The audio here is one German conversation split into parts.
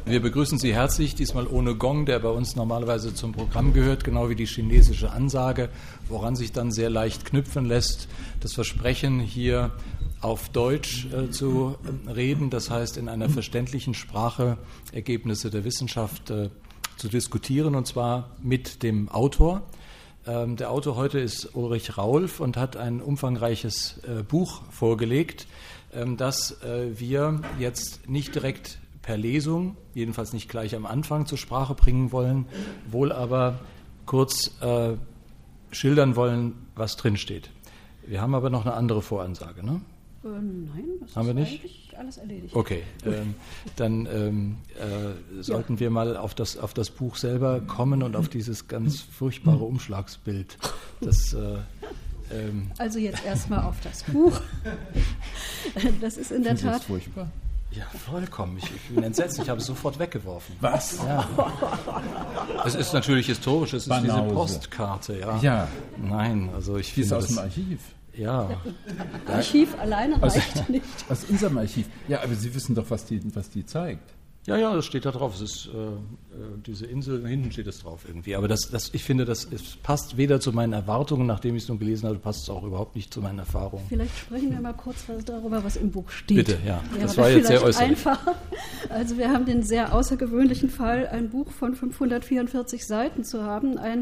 Wir begrüßen Sie herzlich, diesmal ohne Gong, der bei uns normalerweise zum Programm gehört, genau wie die chinesische Ansage, woran sich dann sehr leicht knüpfen lässt, das Versprechen, hier auf Deutsch zu reden, das heißt in einer verständlichen Sprache Ergebnisse der Wissenschaft zu diskutieren, und zwar mit dem Autor. Der Autor heute ist Ulrich Raulf und hat ein umfangreiches Buch vorgelegt, das wir jetzt nicht direkt per Lesung, jedenfalls nicht gleich am Anfang zur Sprache bringen wollen, wohl aber kurz schildern wollen, was drinsteht. Wir haben aber noch eine andere Voransage, ne? Nein, das haben ist wir nicht? Eigentlich alles erledigt. Okay, dann sollten wir mal auf das Buch selber kommen und auf dieses ganz furchtbare Umschlagsbild. Also jetzt erstmal auf das Buch. Das ist in der Tat... Das furchtbar? Ja, vollkommen. Ich bin entsetzt. Ich habe es sofort weggeworfen. Was? Ja. Es ist natürlich historisch. Es ist Banause. diese Postkarte. Ja. Ja. Nein, also ich Die ist finde aus dem Archiv. Ja. Archiv alleine reicht nicht. Aus unserem Archiv. Ja, aber Sie wissen doch, was die zeigt. Ja, das steht da drauf. Es ist diese Insel, hinten steht es drauf irgendwie. Aber ich finde, es passt weder zu meinen Erwartungen, nachdem ich es nun gelesen habe, passt es auch überhaupt nicht zu meinen Erfahrungen. Vielleicht sprechen wir mal kurz darüber, was im Buch steht. Bitte, ja. Das war jetzt sehr äußerlich. Einfacher. Also wir haben den sehr außergewöhnlichen Fall, ein Buch von 544 Seiten zu haben, ein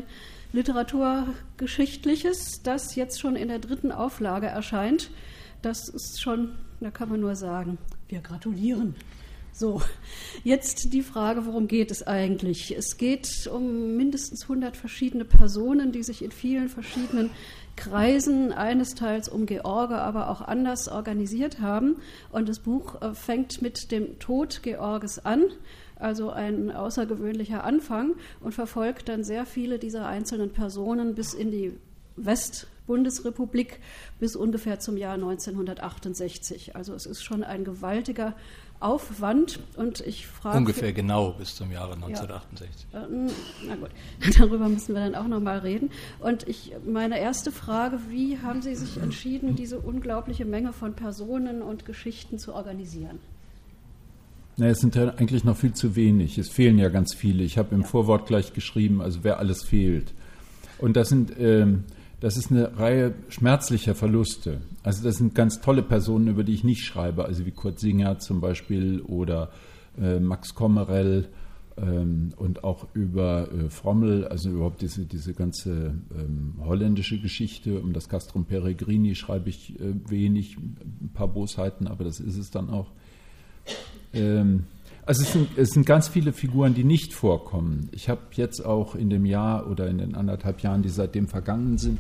literaturgeschichtliches, das jetzt schon in der 3. Auflage erscheint. Das ist schon, da kann man nur sagen, wir gratulieren. So, jetzt die Frage, worum geht es eigentlich? Es geht um mindestens 100 verschiedene Personen, die sich in vielen verschiedenen Kreisen, eines Teils um George, aber auch anders organisiert haben. Und das Buch fängt mit dem Tod Georges an, also ein außergewöhnlicher Anfang, und verfolgt dann sehr viele dieser einzelnen Personen bis in die Westbundesrepublik, bis ungefähr zum Jahr 1968. Also es ist schon ein gewaltiger Aufwand, und ich frage... Ungefähr genau bis zum Jahre 1968. Ja, na gut, darüber müssen wir dann auch noch mal reden. Und meine erste Frage, wie haben Sie sich entschieden, diese unglaubliche Menge von Personen und Geschichten zu organisieren? Na, es sind ja eigentlich noch viel zu wenig. Es fehlen ja ganz viele. Ich habe im Vorwort gleich geschrieben, also wer alles fehlt. Und das ist eine Reihe schmerzlicher Verluste. Also das sind ganz tolle Personen, über die ich nicht schreibe, also wie Kurt Singer zum Beispiel oder Max Kommerell und auch über Frommel, also überhaupt diese ganze holländische Geschichte. Um das Castrum Peregrini schreibe ich wenig, ein paar Bosheiten, aber das ist es dann auch. Also es sind ganz viele Figuren, die nicht vorkommen. Ich habe jetzt auch in dem Jahr oder in den 1,5 Jahren, die seitdem vergangen sind,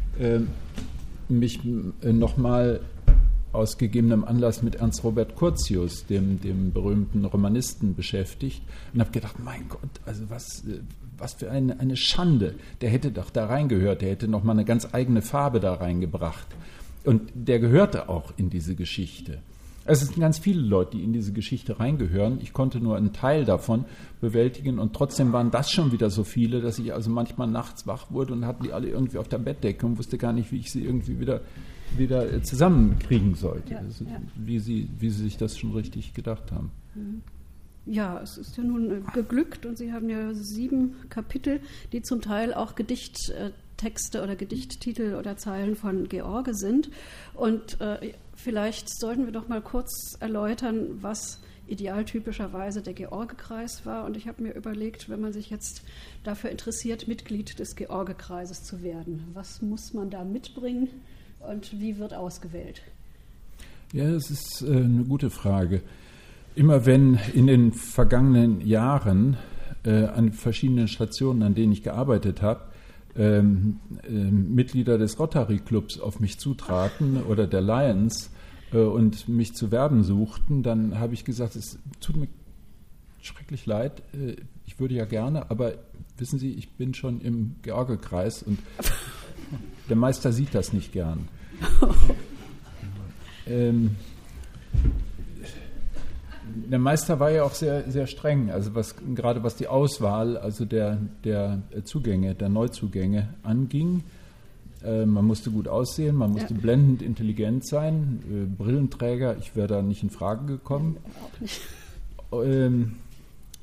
mich nochmal aus gegebenem Anlass mit Ernst Robert Curtius, dem berühmten Romanisten, beschäftigt und habe gedacht, mein Gott, also was für eine Schande. Der hätte doch da reingehört, der hätte nochmal eine ganz eigene Farbe da reingebracht. Und der gehörte auch in diese Geschichte. Es sind ganz viele Leute, die in diese Geschichte reingehören. Ich konnte nur einen Teil davon bewältigen, und trotzdem waren das schon wieder so viele, dass ich also manchmal nachts wach wurde und hatte die alle irgendwie auf der Bettdecke und wusste gar nicht, wie ich sie irgendwie wieder zusammenkriegen sollte. Ja, ja. Wie sie sich das schon richtig gedacht haben. Ja, es ist ja nun geglückt, und Sie haben ja 7 Kapitel, die zum Teil auch Gedichttexte oder Gedichttitel oder Zeilen von George sind. Und vielleicht sollten wir doch mal kurz erläutern, was idealtypischerweise der George-Kreis war. Und ich habe mir überlegt, wenn man sich jetzt dafür interessiert, Mitglied des George-Kreises zu werden, was muss man da mitbringen und wie wird ausgewählt? Ja, das ist eine gute Frage. Immer wenn in den vergangenen Jahren an verschiedenen Stationen, an denen ich gearbeitet habe, Mitglieder des Rotary Clubs auf mich zutraten oder der Lions und mich zu werben suchten, dann habe ich gesagt, es tut mir schrecklich leid, ich würde ja gerne, aber wissen Sie, ich bin schon im George-Kreis und der Meister sieht das nicht gern. Der Meister war ja auch sehr, sehr streng, also gerade was die Auswahl, also der Zugänge, der Neuzugänge anging. Man musste gut aussehen, man musste blendend intelligent sein, Brillenträger, ich wäre da nicht in Frage gekommen.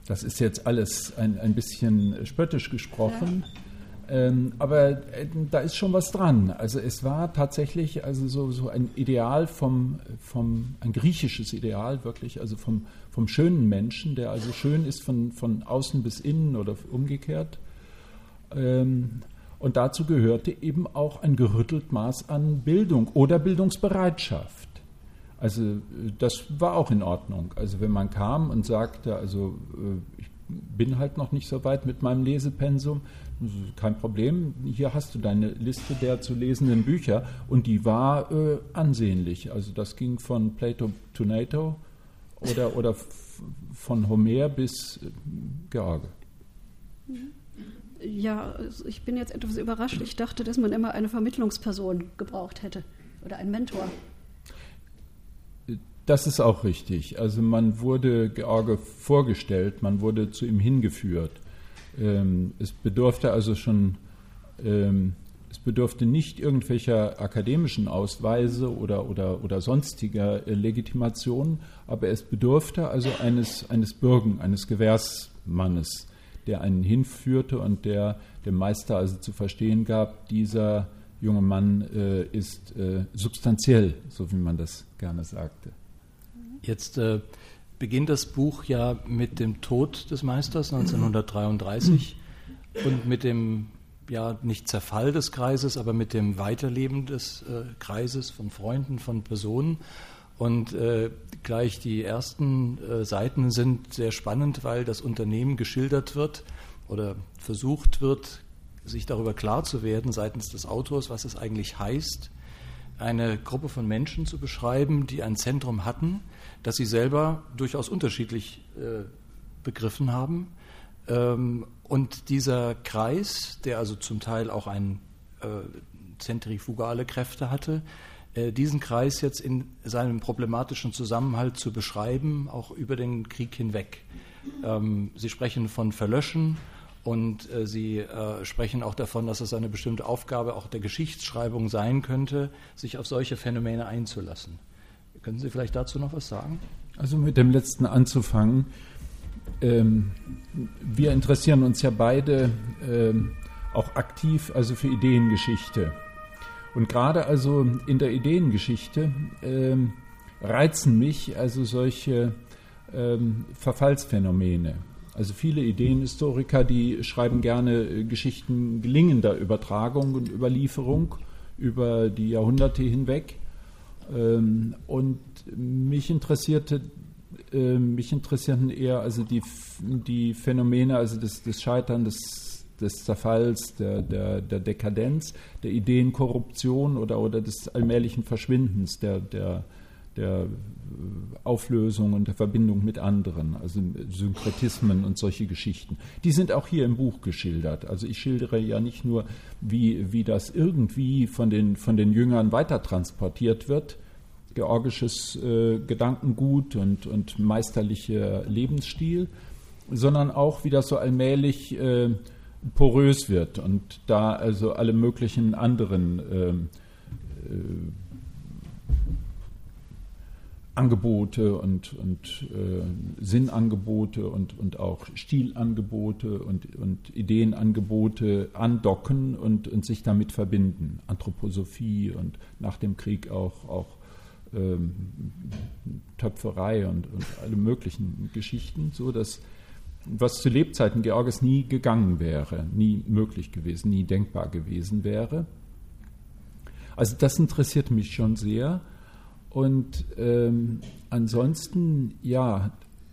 Das ist jetzt alles ein bisschen spöttisch gesprochen. Aber da ist schon was dran. Also es war tatsächlich also so ein Ideal ein griechisches Ideal wirklich, also vom schönen Menschen, der also schön ist von außen bis innen oder umgekehrt. Und dazu gehörte eben auch ein gerüttelt Maß an Bildung oder Bildungsbereitschaft. Also das war auch in Ordnung. Also wenn man kam und sagte, also ich bin halt noch nicht so weit mit meinem Lesepensum, kein Problem, hier hast du deine Liste der zu lesenden Bücher und die war ansehnlich. Also das ging von Plato to NATO oder von Homer bis George. Ja, ich bin jetzt etwas überrascht. Ich dachte, dass man immer eine Vermittlungsperson gebraucht hätte oder einen Mentor. Das ist auch richtig. Also man wurde George vorgestellt, man wurde zu ihm hingeführt. Es bedurfte also schon, es bedurfte nicht irgendwelcher akademischen Ausweise oder sonstiger Legitimation, aber es bedurfte also eines Bürgen, eines Gewährsmannes, der einen hinführte und der dem Meister also zu verstehen gab, dieser junge Mann ist substanziell, so wie man das gerne sagte. Jetzt beginnt das Buch ja mit dem Tod des Meisters 1933 und mit dem, ja nicht Zerfall des Kreises, aber mit dem Weiterleben des Kreises von Freunden, von Personen. Und gleich die ersten Seiten sind sehr spannend, weil das Unternehmen geschildert wird oder versucht wird, sich darüber klar zu werden seitens des Autors, was es eigentlich heißt, eine Gruppe von Menschen zu beschreiben, die ein Zentrum hatten, das sie selber durchaus unterschiedlich begriffen haben. Und dieser Kreis, der also zum Teil auch zentrifugale Kräfte hatte, diesen Kreis jetzt in seinem problematischen Zusammenhalt zu beschreiben, auch über den Krieg hinweg. Sie sprechen von Verlöschen und Sie sprechen auch davon, dass es eine bestimmte Aufgabe auch der Geschichtsschreibung sein könnte, sich auf solche Phänomene einzulassen. Können Sie vielleicht dazu noch was sagen? Also mit dem letzten anzufangen. Wir interessieren uns ja beide auch aktiv also für Ideengeschichte. Und gerade also in der Ideengeschichte reizen mich also solche Verfallsphänomene. Also viele Ideenhistoriker, die schreiben gerne Geschichten gelingender Übertragung und Überlieferung über die Jahrhunderte hinweg. Und mich interessierten eher also die Phänomene, also des Scheitern, des Zerfalls, der Dekadenz, der Ideenkorruption oder des allmählichen Verschwindens, der Auflösung und der Verbindung mit anderen, also Synkretismen und solche Geschichten. Die sind auch hier im Buch geschildert. Also ich schildere ja nicht nur, wie das irgendwie von den Jüngern weitertransportiert wird, georgisches Gedankengut und meisterlicher Lebensstil, sondern auch, wie das so allmählich porös wird und da also alle möglichen anderen Angebote und Sinnangebote und auch Stilangebote und Ideenangebote andocken und sich damit verbinden. Anthroposophie und nach dem Krieg auch Töpferei und alle möglichen Geschichten, so dass was zu Lebzeiten Georges nie gegangen wäre, nie möglich gewesen, nie denkbar gewesen wäre. Also das interessiert mich schon sehr. Und ansonsten, ja,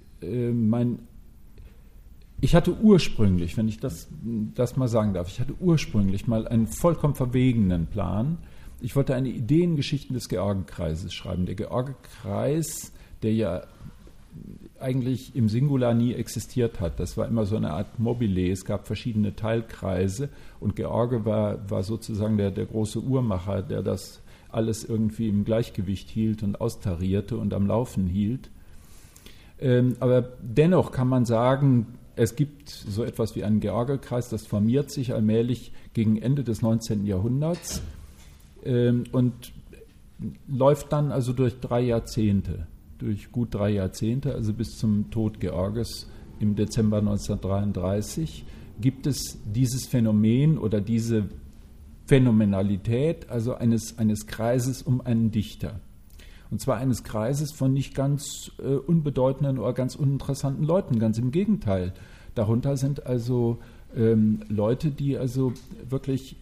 ich hatte ursprünglich, wenn ich das mal sagen darf, ich hatte ursprünglich mal einen vollkommen verwegenen Plan. Ich wollte eine Ideengeschichte des Georgenkreises schreiben. Der Georgenkreis, der ja eigentlich im Singular nie existiert hat. Das war immer so eine Art Mobile. Es gab verschiedene Teilkreise und George war sozusagen der große Uhrmacher, der das alles irgendwie im Gleichgewicht hielt und austarierte und am Laufen hielt. Aber dennoch kann man sagen, es gibt so etwas wie einen Georgekreis, das formiert sich allmählich gegen Ende des 19. Jahrhunderts und läuft dann also durch 3 Jahrzehnte, durch gut 3 Jahrzehnte, also bis zum Tod Georges im Dezember 1933 gibt es dieses Phänomen oder diese Phänomenalität, also eines Kreises um einen Dichter. Und zwar eines Kreises von nicht ganz unbedeutenden oder ganz uninteressanten Leuten, ganz im Gegenteil. Darunter sind also Leute, die also wirklich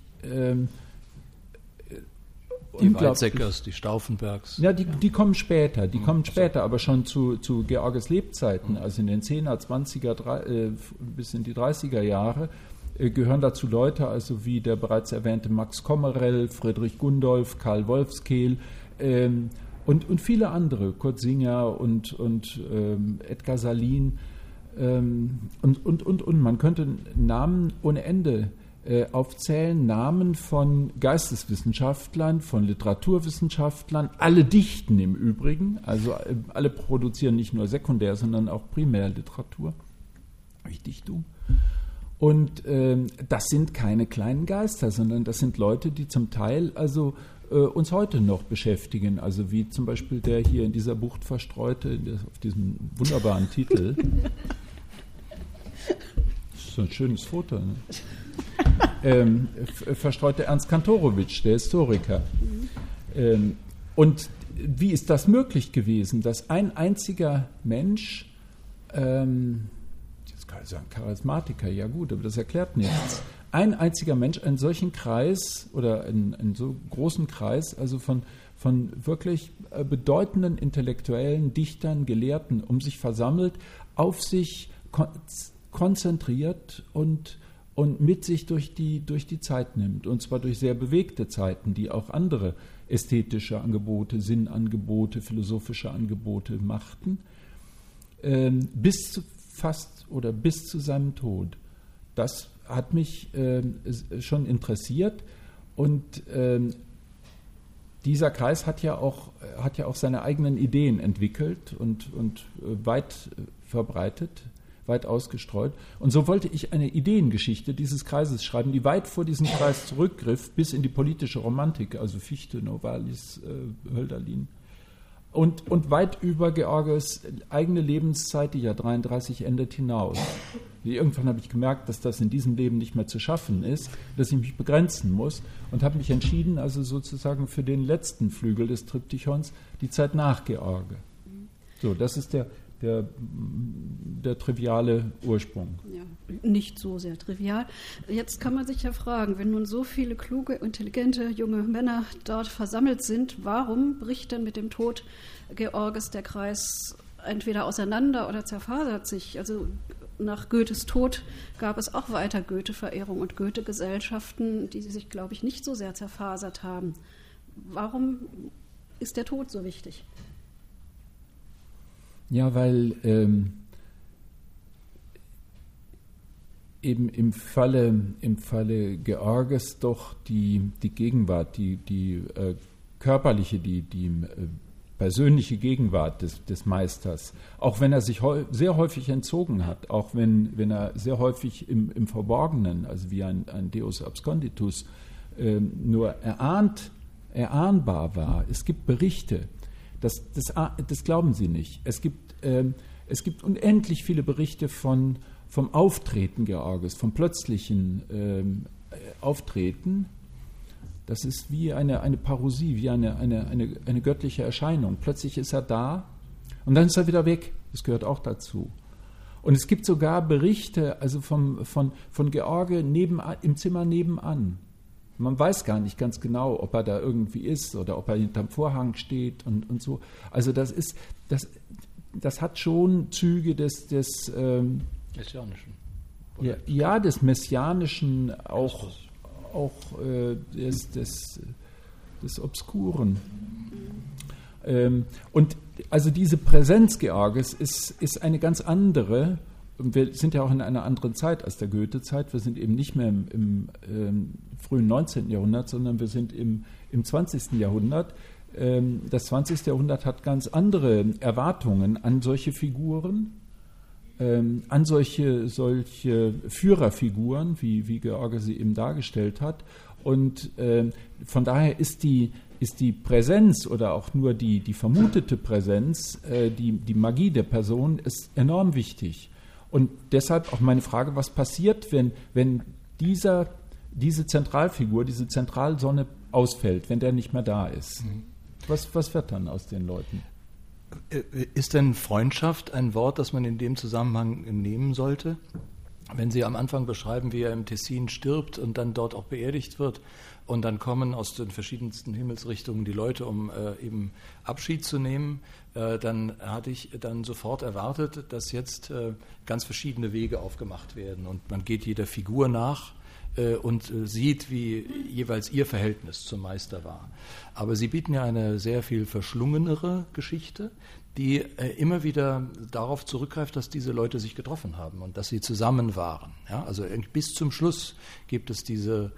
die Weizsäckers, die Stauffenbergs. Ja, die kommen später, aber schon zu Georges Lebzeiten, also in den 10er, 20er, bis in die 30er Jahre, gehören dazu Leute, also wie der bereits erwähnte Max Kommerell, Friedrich Gundolf, Karl Wolfskehl und viele andere, Kurt Singer und Edgar Salin und. Man könnte Namen ohne Ende aufzählen, Namen von Geisteswissenschaftlern, von Literaturwissenschaftlern, alle dichten im Übrigen, also alle produzieren nicht nur Sekundär, sondern auch Primärliteratur, Dichtung. Und das sind keine kleinen Geister, sondern das sind Leute, die zum Teil also uns heute noch beschäftigen, also wie zum Beispiel der hier in dieser Bucht verstreute, auf diesem wunderbaren Titel. Das ist so ein schönes Foto, ne? Verstreute Ernst Kantorowicz, der Historiker. Und wie ist das möglich gewesen, dass ein einziger Mensch, jetzt kann ich sagen Charismatiker, ja gut, aber das erklärt nichts, ein einziger Mensch einen solchen Kreis oder einen so großen Kreis, also von wirklich bedeutenden Intellektuellen, Dichtern, Gelehrten um sich versammelt, auf sich konzentriert und mit sich durch die Zeit nimmt. Und zwar durch sehr bewegte Zeiten, die auch andere ästhetische Angebote, Sinnangebote, philosophische Angebote machten, bis zu seinem Tod. Das hat mich schon interessiert und dieser Kreis hat ja auch seine eigenen Ideen entwickelt und weit verbreitet, weit ausgestreut. Und so wollte ich eine Ideengeschichte dieses Kreises schreiben, die weit vor diesen Kreis zurückgriff, bis in die politische Romantik, also Fichte, Novalis, Hölderlin. Und weit über Georges eigene Lebenszeit, die ja 33 endet, hinaus. Irgendwann habe ich gemerkt, dass das in diesem Leben nicht mehr zu schaffen ist, dass ich mich begrenzen muss und habe mich entschieden, also sozusagen für den letzten Flügel des Triptychons, die Zeit nach George. So, das ist der triviale Ursprung. Ja, nicht so sehr trivial. Jetzt kann man sich ja fragen, wenn nun so viele kluge, intelligente junge Männer dort versammelt sind, warum bricht denn mit dem Tod Georges der Kreis entweder auseinander oder zerfasert sich? Also nach Goethes Tod gab es auch weiter Goethe-Verehrung und Goethe-Gesellschaften, die sich, glaube ich, nicht so sehr zerfasert haben. Warum ist der Tod so wichtig? Ja, weil eben im Falle Georges doch die Gegenwart, die körperliche, die persönliche Gegenwart des Meisters, auch wenn er sich sehr häufig entzogen hat, auch wenn er sehr häufig im Verborgenen, also wie ein Deus absconditus, nur erahnbar war. Es gibt Berichte, das glauben Sie nicht. Es gibt unendlich viele Berichte vom Auftreten Georges, vom plötzlichen Auftreten. Das ist wie eine Parousie, wie eine göttliche Erscheinung. Plötzlich ist er da und dann ist er wieder weg. Das gehört auch dazu. Und es gibt sogar Berichte also von George im Zimmer nebenan. Man weiß gar nicht ganz genau, ob er da irgendwie ist oder ob er hinterm Vorhang steht und so. Also das hat schon Züge des Messianischen. Ja, des Messianischen, auch des Obskuren. Und also diese Präsenz Georges ist eine ganz andere. Und wir sind ja auch in einer anderen Zeit als der Goethe-Zeit. Wir sind eben nicht mehr im frühen 19. Jahrhundert, sondern wir sind im 20. Jahrhundert. Das 20. Jahrhundert hat ganz andere Erwartungen an solche Figuren, an solche Führerfiguren, wie George sie eben dargestellt hat. Und von daher ist die Präsenz oder auch nur die vermutete Präsenz, die Magie der Person ist enorm wichtig. Und deshalb auch meine Frage, was passiert, wenn diese Zentralfigur, diese Zentralsonne ausfällt, wenn der nicht mehr da ist? Was wird dann aus den Leuten? Ist denn Freundschaft ein Wort, das man in dem Zusammenhang nehmen sollte? Wenn Sie am Anfang beschreiben, wie er im Tessin stirbt und dann dort auch beerdigt wird und dann kommen aus den verschiedensten Himmelsrichtungen die Leute, um eben Abschied zu nehmen, dann hatte ich dann sofort erwartet, dass jetzt ganz verschiedene Wege aufgemacht werden und man geht jeder Figur nach und sieht, wie jeweils ihr Verhältnis zum Meister war. Aber Sie bieten ja eine sehr viel verschlungenere Geschichte, die immer wieder darauf zurückgreift, dass diese Leute sich getroffen haben und dass sie zusammen waren. Ja, also bis zum Schluss gibt es diese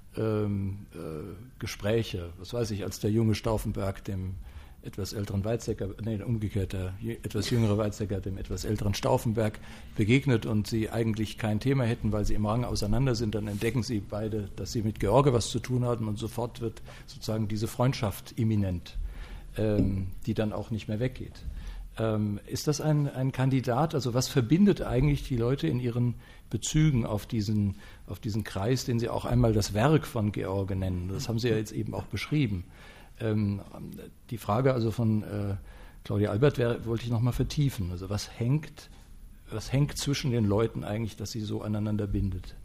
Gespräche, was weiß ich, als der junge Stauffenberg dem etwas älteren Weizsäcker, umgekehrt, der etwas jüngere Weizsäcker dem etwas älteren Stauffenberg begegnet und sie eigentlich kein Thema hätten, weil sie im Rang auseinander sind, dann entdecken sie beide, dass sie mit George was zu tun haben und sofort wird sozusagen diese Freundschaft imminent, die dann auch nicht mehr weggeht. Ist das ein Kandidat? Also was verbindet eigentlich die Leute in ihren Bezügen auf diesen Kreis, den Sie auch einmal das Werk von George nennen? Das haben Sie ja jetzt eben auch beschrieben. Die Frage also von Claudia Albert wollte ich noch mal vertiefen. Also was hängt zwischen den Leuten eigentlich, dass sie so aneinander bindet?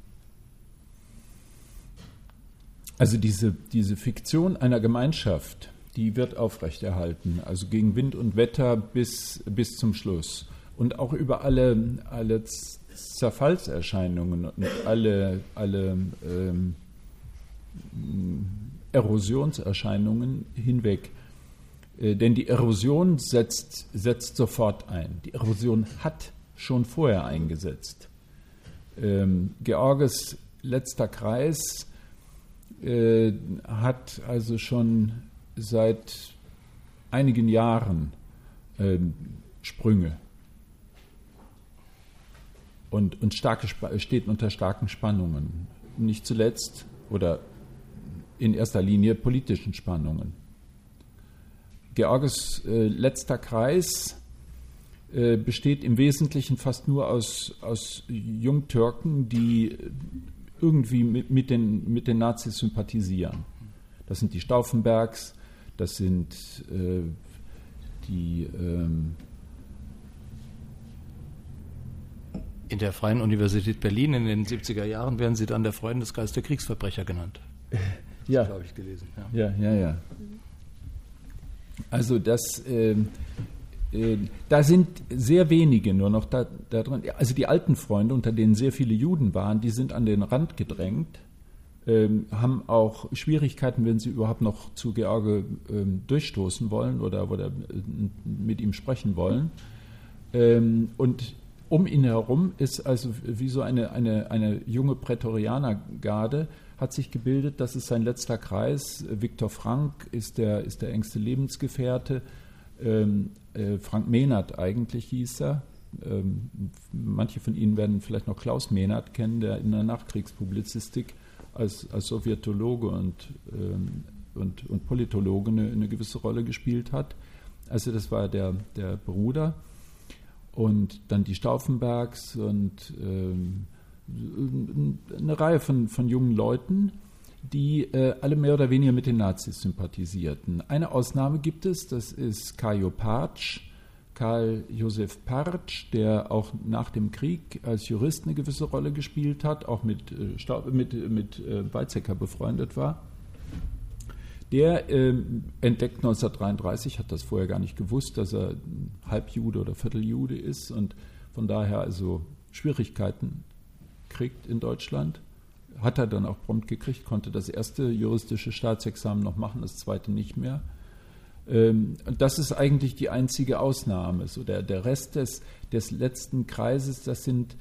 Also diese Fiktion einer Gemeinschaft, die wird aufrechterhalten, also gegen Wind und Wetter bis zum Schluss. Und auch über alle Zerfallserscheinungen und alle Erosionserscheinungen hinweg. Denn die Erosion setzt sofort ein. Die Erosion hat schon vorher eingesetzt. Georges letzter Kreis hat also schon seit einigen Jahren Sprünge und steht unter starken Spannungen. Nicht zuletzt oder in erster Linie politischen Spannungen. Georges letzter Kreis besteht im Wesentlichen fast nur aus Jungtürken, die irgendwie mit den Nazis sympathisieren. Das sind die Stauffenbergs, das sind die... In der Freien Universität Berlin in den 70er Jahren werden Sie dann der Freundeskreis der Kriegsverbrecher genannt. Ja, das habe ich gelesen. Ja. Also da sind sehr wenige nur noch da drin. Also die alten Freunde, unter denen sehr viele Juden waren, die sind an den Rand gedrängt, haben auch Schwierigkeiten, wenn sie überhaupt noch zu George durchstoßen wollen oder mit ihm sprechen wollen. Und um ihn herum ist also wie so eine junge Prätorianergarde, hat sich gebildet, das ist sein letzter Kreis. Viktor Frank ist der engste Lebensgefährte. Frank Mehnert eigentlich hieß er. Manche von Ihnen werden vielleicht noch Klaus Mehnert kennen, der in der Nachkriegspublizistik als Sowjetologe und Politologe eine gewisse Rolle gespielt hat. Also das war der Bruder. Und dann die Stauffenbergs und eine Reihe von jungen Leuten, die alle mehr oder weniger mit den Nazis sympathisierten. Eine Ausnahme gibt es, das ist Karl Josef Partsch, der auch nach dem Krieg als Jurist eine gewisse Rolle gespielt hat, auch mit Weizsäcker befreundet war. Der entdeckt 1933, hat das vorher gar nicht gewusst, dass er Halbjude oder Vierteljude ist und von daher also Schwierigkeiten kriegt in Deutschland. Hat er dann auch prompt gekriegt, konnte das erste juristische Staatsexamen noch machen, das zweite nicht mehr. Das ist eigentlich die einzige Ausnahme. So der Rest des letzten Kreises, das sind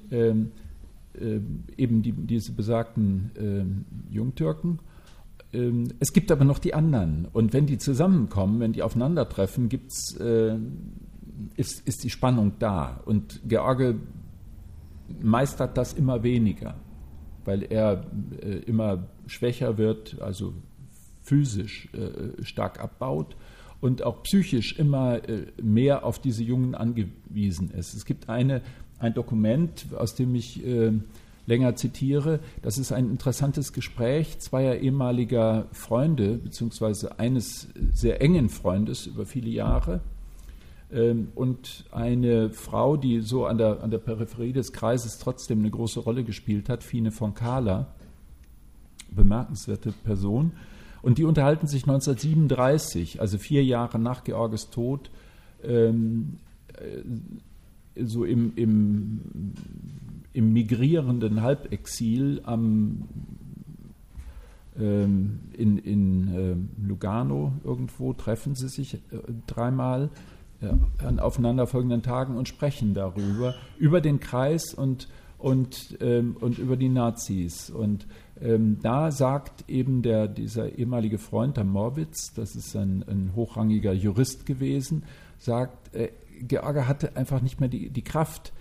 eben diese besagten Jungtürken. Es gibt aber noch die anderen. Und wenn die zusammenkommen, wenn die aufeinandertreffen, ist die Spannung da. Und George meistert das immer weniger, weil er immer schwächer wird, also physisch stark abbaut und auch psychisch immer mehr auf diese Jungen angewiesen ist. Es gibt ein Dokument, aus dem ich länger zitiere. Das ist ein interessantes Gespräch zweier ehemaliger Freunde, beziehungsweise eines sehr engen Freundes über viele Jahre, und eine Frau, die so an der Peripherie des Kreises trotzdem eine große Rolle gespielt hat, Fine von Kahler, bemerkenswerte Person. Und die unterhalten sich 1937, also 4 Jahre nach Georges Tod, so im migrierenden Halbexil in Lugano irgendwo, treffen sie sich 3-mal an aufeinanderfolgenden Tagen und sprechen darüber, über den Kreis und über die Nazis. Und da sagt eben dieser ehemalige Freund, der Morbitz, das ist ein hochrangiger Jurist gewesen, sagt, George hatte einfach nicht mehr die Kraft,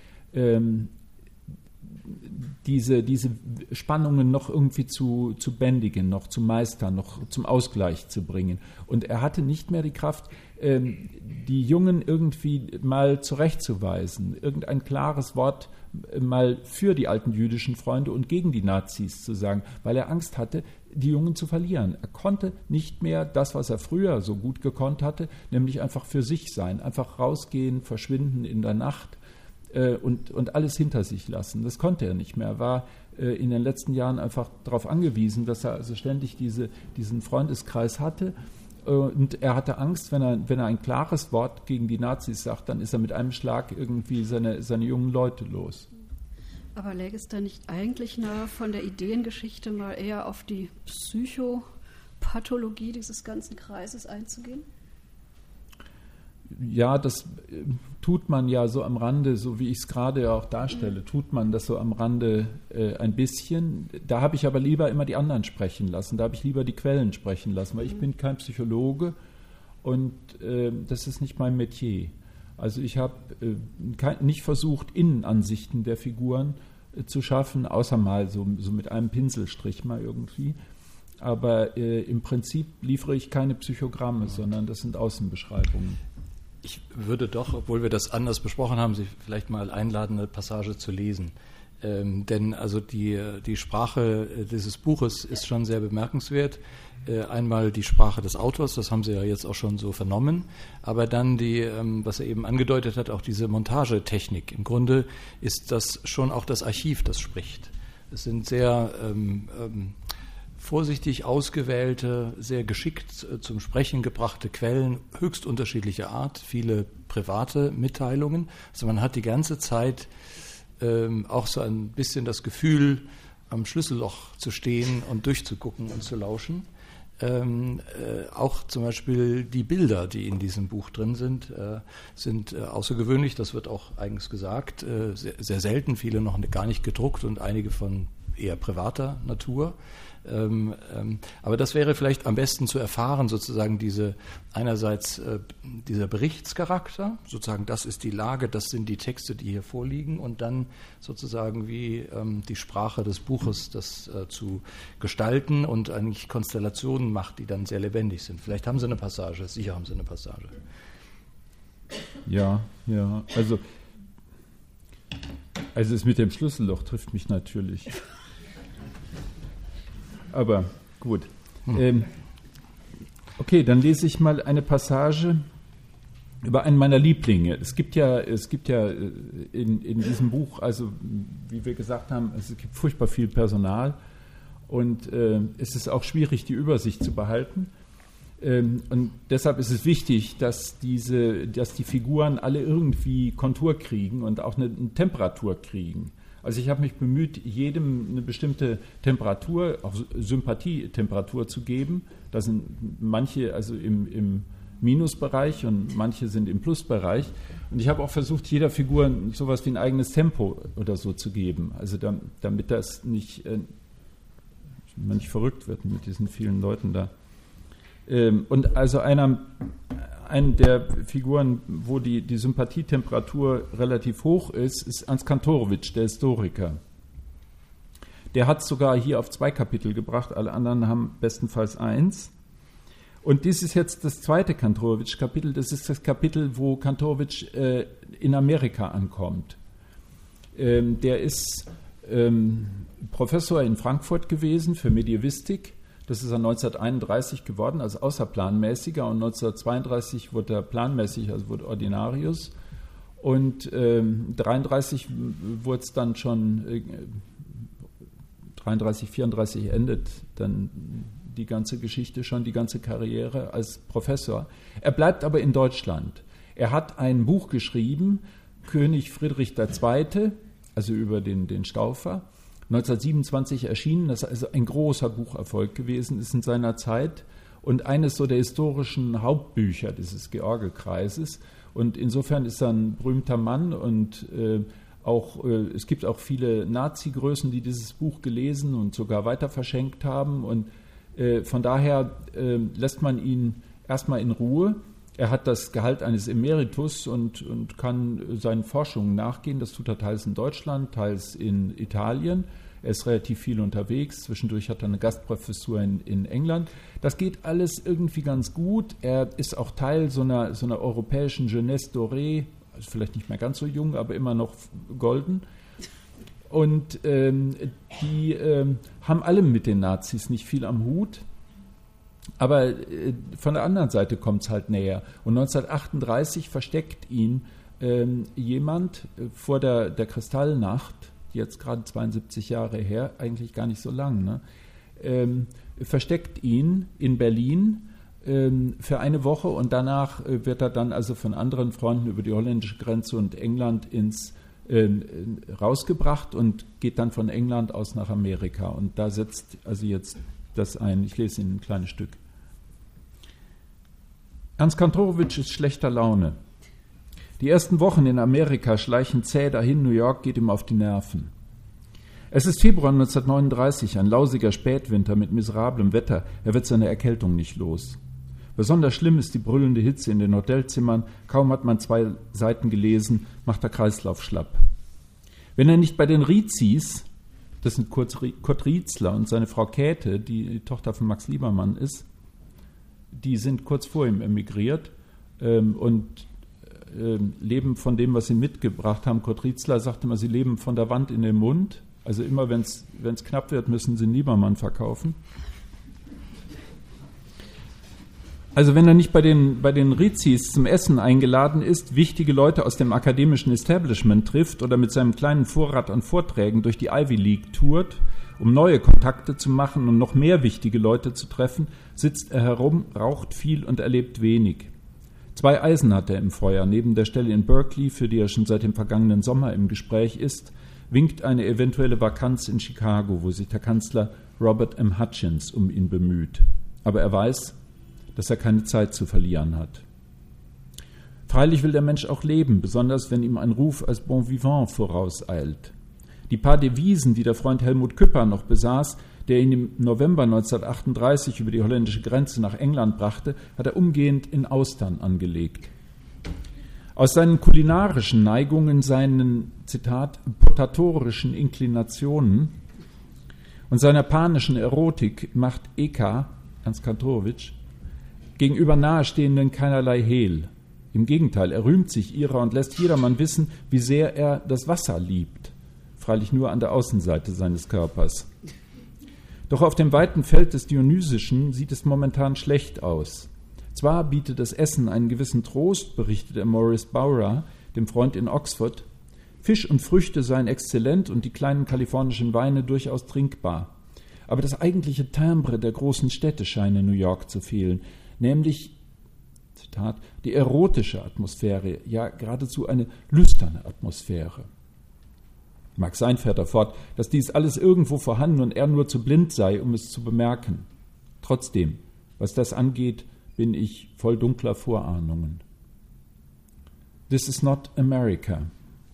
diese Spannungen noch irgendwie zu bändigen, noch zu meistern, noch zum Ausgleich zu bringen. Und er hatte nicht mehr die Kraft, die Jungen irgendwie mal zurechtzuweisen, irgendein klares Wort mal für die alten jüdischen Freunde und gegen die Nazis zu sagen, weil er Angst hatte, die Jungen zu verlieren. Er konnte nicht mehr das, was er früher so gut gekonnt hatte, nämlich einfach für sich sein, einfach rausgehen, verschwinden in der Nacht und alles hinter sich lassen. Das konnte er nicht mehr. Er war in den letzten Jahren einfach darauf angewiesen, dass er also ständig diesen Freundeskreis hatte. Und er hatte Angst, wenn er ein klares Wort gegen die Nazis sagt, dann ist er mit einem Schlag irgendwie seine jungen Leute los. Aber läge es da nicht eigentlich nahe, von der Ideengeschichte mal eher auf die Psychopathologie dieses ganzen Kreises einzugehen? Ja, das tut man ja so am Rande, so wie ich es gerade auch darstelle, tut man das so am Rande ein bisschen. Da habe ich aber lieber immer die anderen sprechen lassen, da habe ich lieber die Quellen sprechen lassen, weil ich bin kein Psychologe und das ist nicht mein Metier. Also ich habe nicht versucht, Innenansichten der Figuren zu schaffen, außer mal so mit einem Pinselstrich mal irgendwie. Aber im Prinzip liefere ich keine Psychogramme, sondern das sind Außenbeschreibungen. Ich würde doch, obwohl wir das anders besprochen haben, Sie vielleicht mal einladen, eine Passage zu lesen. Denn also die Sprache dieses Buches ist schon sehr bemerkenswert. Einmal die Sprache des Autors, das haben Sie ja jetzt auch schon so vernommen, aber dann was er eben angedeutet hat, auch diese Montagetechnik. Im Grunde ist das schon auch das Archiv, das spricht. Es sind sehr vorsichtig ausgewählte, sehr geschickt zum Sprechen gebrachte Quellen höchst unterschiedlicher Art, viele private Mitteilungen. Also man hat die ganze Zeit auch so ein bisschen das Gefühl, am Schlüsselloch zu stehen und durchzugucken und zu lauschen. Auch zum Beispiel die Bilder, die in diesem Buch drin sind außergewöhnlich. Das wird auch eigens gesagt. Sehr, sehr selten, viele noch gar nicht gedruckt und einige von eher privater Natur. Aber das wäre vielleicht am besten zu erfahren, sozusagen einerseits dieser Berichtscharakter, sozusagen das ist die Lage, das sind die Texte, die hier vorliegen, und dann sozusagen wie die Sprache des Buches das zu gestalten und eigentlich Konstellationen macht, die dann sehr lebendig sind. Vielleicht haben Sie eine Passage, sicher haben Sie eine Passage. Ja, also es mit dem Schlüsselloch trifft mich natürlich. Aber gut. Okay, dann lese ich mal eine Passage über einen meiner Lieblinge. Es gibt ja in diesem Buch, also wie wir gesagt haben, es gibt furchtbar viel Personal und es ist auch schwierig, die Übersicht zu behalten. Und deshalb ist es wichtig, dass die Figuren alle irgendwie Kontur kriegen und auch eine Temperatur kriegen. Also ich habe mich bemüht, jedem eine bestimmte Temperatur, auch Sympathietemperatur zu geben. Da sind manche also im Minusbereich und manche sind im Plusbereich. Und ich habe auch versucht, jeder Figur sowas wie ein eigenes Tempo oder so zu geben. Also damit das man nicht verrückt wird mit diesen vielen Leuten da. Und also eine der Figuren, wo die Sympathietemperatur relativ hoch ist Ernst Kantorowicz, der Historiker. Der hat es sogar hier auf 2 Kapitel gebracht, alle anderen haben bestenfalls 1. Und dies ist jetzt das zweite Kantorowicz-Kapitel. Das ist das Kapitel, wo Kantorowicz in Amerika ankommt. Der ist Professor in Frankfurt gewesen für Medievistik. Das ist er 1931 geworden, als außerplanmäßiger. Und 1932 wurde er planmäßig, also wurde Ordinarius. Und 1933 wurde es dann schon, 33, 34 endet dann die ganze Geschichte schon, die ganze Karriere als Professor. Er bleibt aber in Deutschland. Er hat ein Buch geschrieben, König Friedrich II., also über den Stauffer, 1927 erschienen. Das ist also ein großer Bucherfolg gewesen, ist in seiner Zeit und eines so der historischen Hauptbücher dieses George-Kreises. Und insofern ist er ein berühmter Mann und es gibt auch viele Nazi-Größen, die dieses Buch gelesen und sogar weiter verschenkt haben. Und von daher lässt man ihn erstmal in Ruhe. Er hat das Gehalt eines Emeritus und kann seinen Forschungen nachgehen. Das tut er teils in Deutschland, teils in Italien. Er ist relativ viel unterwegs. Zwischendurch hat er eine Gastprofessur in England. Das geht alles irgendwie ganz gut. Er ist auch Teil so einer europäischen Jeunesse dorée, also vielleicht nicht mehr ganz so jung, aber immer noch golden. Und die haben alle mit den Nazis nicht viel am Hut. Aber von der anderen Seite kommt es halt näher. Und 1938 versteckt ihn jemand vor der Kristallnacht, jetzt gerade 72 Jahre her, eigentlich gar nicht so lang, ne? Versteckt ihn in Berlin für eine Woche und danach wird er dann also von anderen Freunden über die holländische Grenze und England rausgebracht und geht dann von England aus nach Amerika. Und da setzt also jetzt das ein. Ich lese Ihnen ein kleines Stück. Ernst Kantorowicz ist schlechter Laune. Die ersten Wochen in Amerika schleichen zäh dahin, New York geht ihm auf die Nerven. Es ist Februar 1939, ein lausiger Spätwinter mit miserablem Wetter. Er wird seine Erkältung nicht los. Besonders schlimm ist die brüllende Hitze in den Hotelzimmern. Kaum hat man 2 Seiten gelesen, macht der Kreislauf schlapp. Wenn er nicht bei den Rizis, das sind Kurt Rietzler und seine Frau Käthe, die Tochter von Max Liebermann ist, die sind kurz vor ihm emigriert und leben von dem, was sie mitgebracht haben. Kurt Rietzler sagte immer, sie leben von der Wand in den Mund. Also immer, wenn es knapp wird, müssen sie einen Liebermann verkaufen. Also wenn er nicht bei den Rizis zum Essen eingeladen ist, wichtige Leute aus dem akademischen Establishment trifft oder mit seinem kleinen Vorrat an Vorträgen durch die Ivy League tourt, um neue Kontakte zu machen und noch mehr wichtige Leute zu treffen, sitzt er herum, raucht viel und erlebt wenig. 2 Eisen hat er im Feuer. Neben der Stelle in Berkeley, für die er schon seit dem vergangenen Sommer im Gespräch ist, winkt eine eventuelle Vakanz in Chicago, wo sich der Kanzler Robert M. Hutchins um ihn bemüht. Aber er weiß, dass er keine Zeit zu verlieren hat. Freilich will der Mensch auch leben, besonders wenn ihm ein Ruf als Bon Vivant vorauseilt. Die paar Devisen, die der Freund Helmut Küpper noch besaß, der ihn im November 1938 über die holländische Grenze nach England brachte, hat er umgehend in Austern angelegt. Aus seinen kulinarischen Neigungen, seinen, Zitat, potatorischen Inklinationen und seiner panischen Erotik macht E.K., Ernst Kantorowicz, gegenüber Nahestehenden keinerlei Hehl. Im Gegenteil, er rühmt sich ihrer und lässt jedermann wissen, wie sehr er das Wasser liebt. Freilich nur an der Außenseite seines Körpers. Doch auf dem weiten Feld des Dionysischen sieht es momentan schlecht aus. Zwar bietet das Essen einen gewissen Trost, berichtet er Maurice Bowra, dem Freund in Oxford. Fisch und Früchte seien exzellent und die kleinen kalifornischen Weine durchaus trinkbar. Aber das eigentliche Timbre der großen Städte scheine New York zu fehlen, nämlich, Zitat, die erotische Atmosphäre, ja geradezu eine lüsterne Atmosphäre. Mag sein, fährt er fort, dass dies alles irgendwo vorhanden und er nur zu blind sei, um es zu bemerken. Trotzdem, was das angeht, bin ich voll dunkler Vorahnungen. This is not America.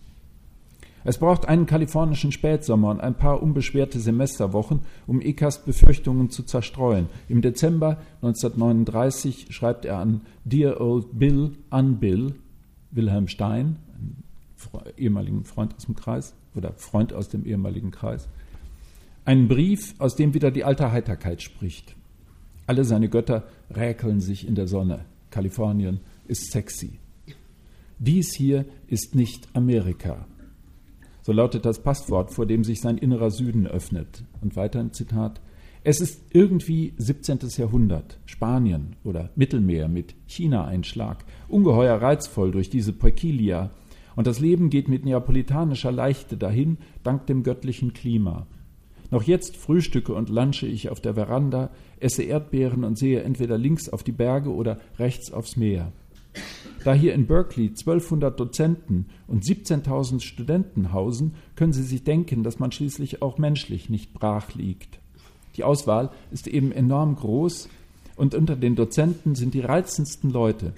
Es braucht einen kalifornischen Spätsommer und ein paar unbeschwerte Semesterwochen, um E.K.'s Befürchtungen zu zerstreuen. Im Dezember 1939 schreibt er an Dear Old Bill, Bill, Wilhelm Stein, einen ehemaligen Freund aus dem Kreis, oder Freund aus dem ehemaligen Kreis, einen Brief, aus dem wieder die alte Heiterkeit spricht. Alle seine Götter räkeln sich in der Sonne. Kalifornien ist sexy. Dies hier ist nicht Amerika. So lautet das Passwort, vor dem sich sein innerer Süden öffnet. Und weiter ein Zitat. Es ist irgendwie 17. Jahrhundert, Spanien oder Mittelmeer mit China-Einschlag, ungeheuer reizvoll durch diese Pequilia. Und das Leben geht mit neapolitanischer Leichte dahin, dank dem göttlichen Klima. Noch jetzt frühstücke und lunche ich auf der Veranda, esse Erdbeeren und sehe entweder links auf die Berge oder rechts aufs Meer. Da hier in Berkeley 1200 Dozenten und 17.000 Studenten hausen, können Sie sich denken, dass man schließlich auch menschlich nicht brach liegt. Die Auswahl ist eben enorm groß und unter den Dozenten sind die reizendsten Leute.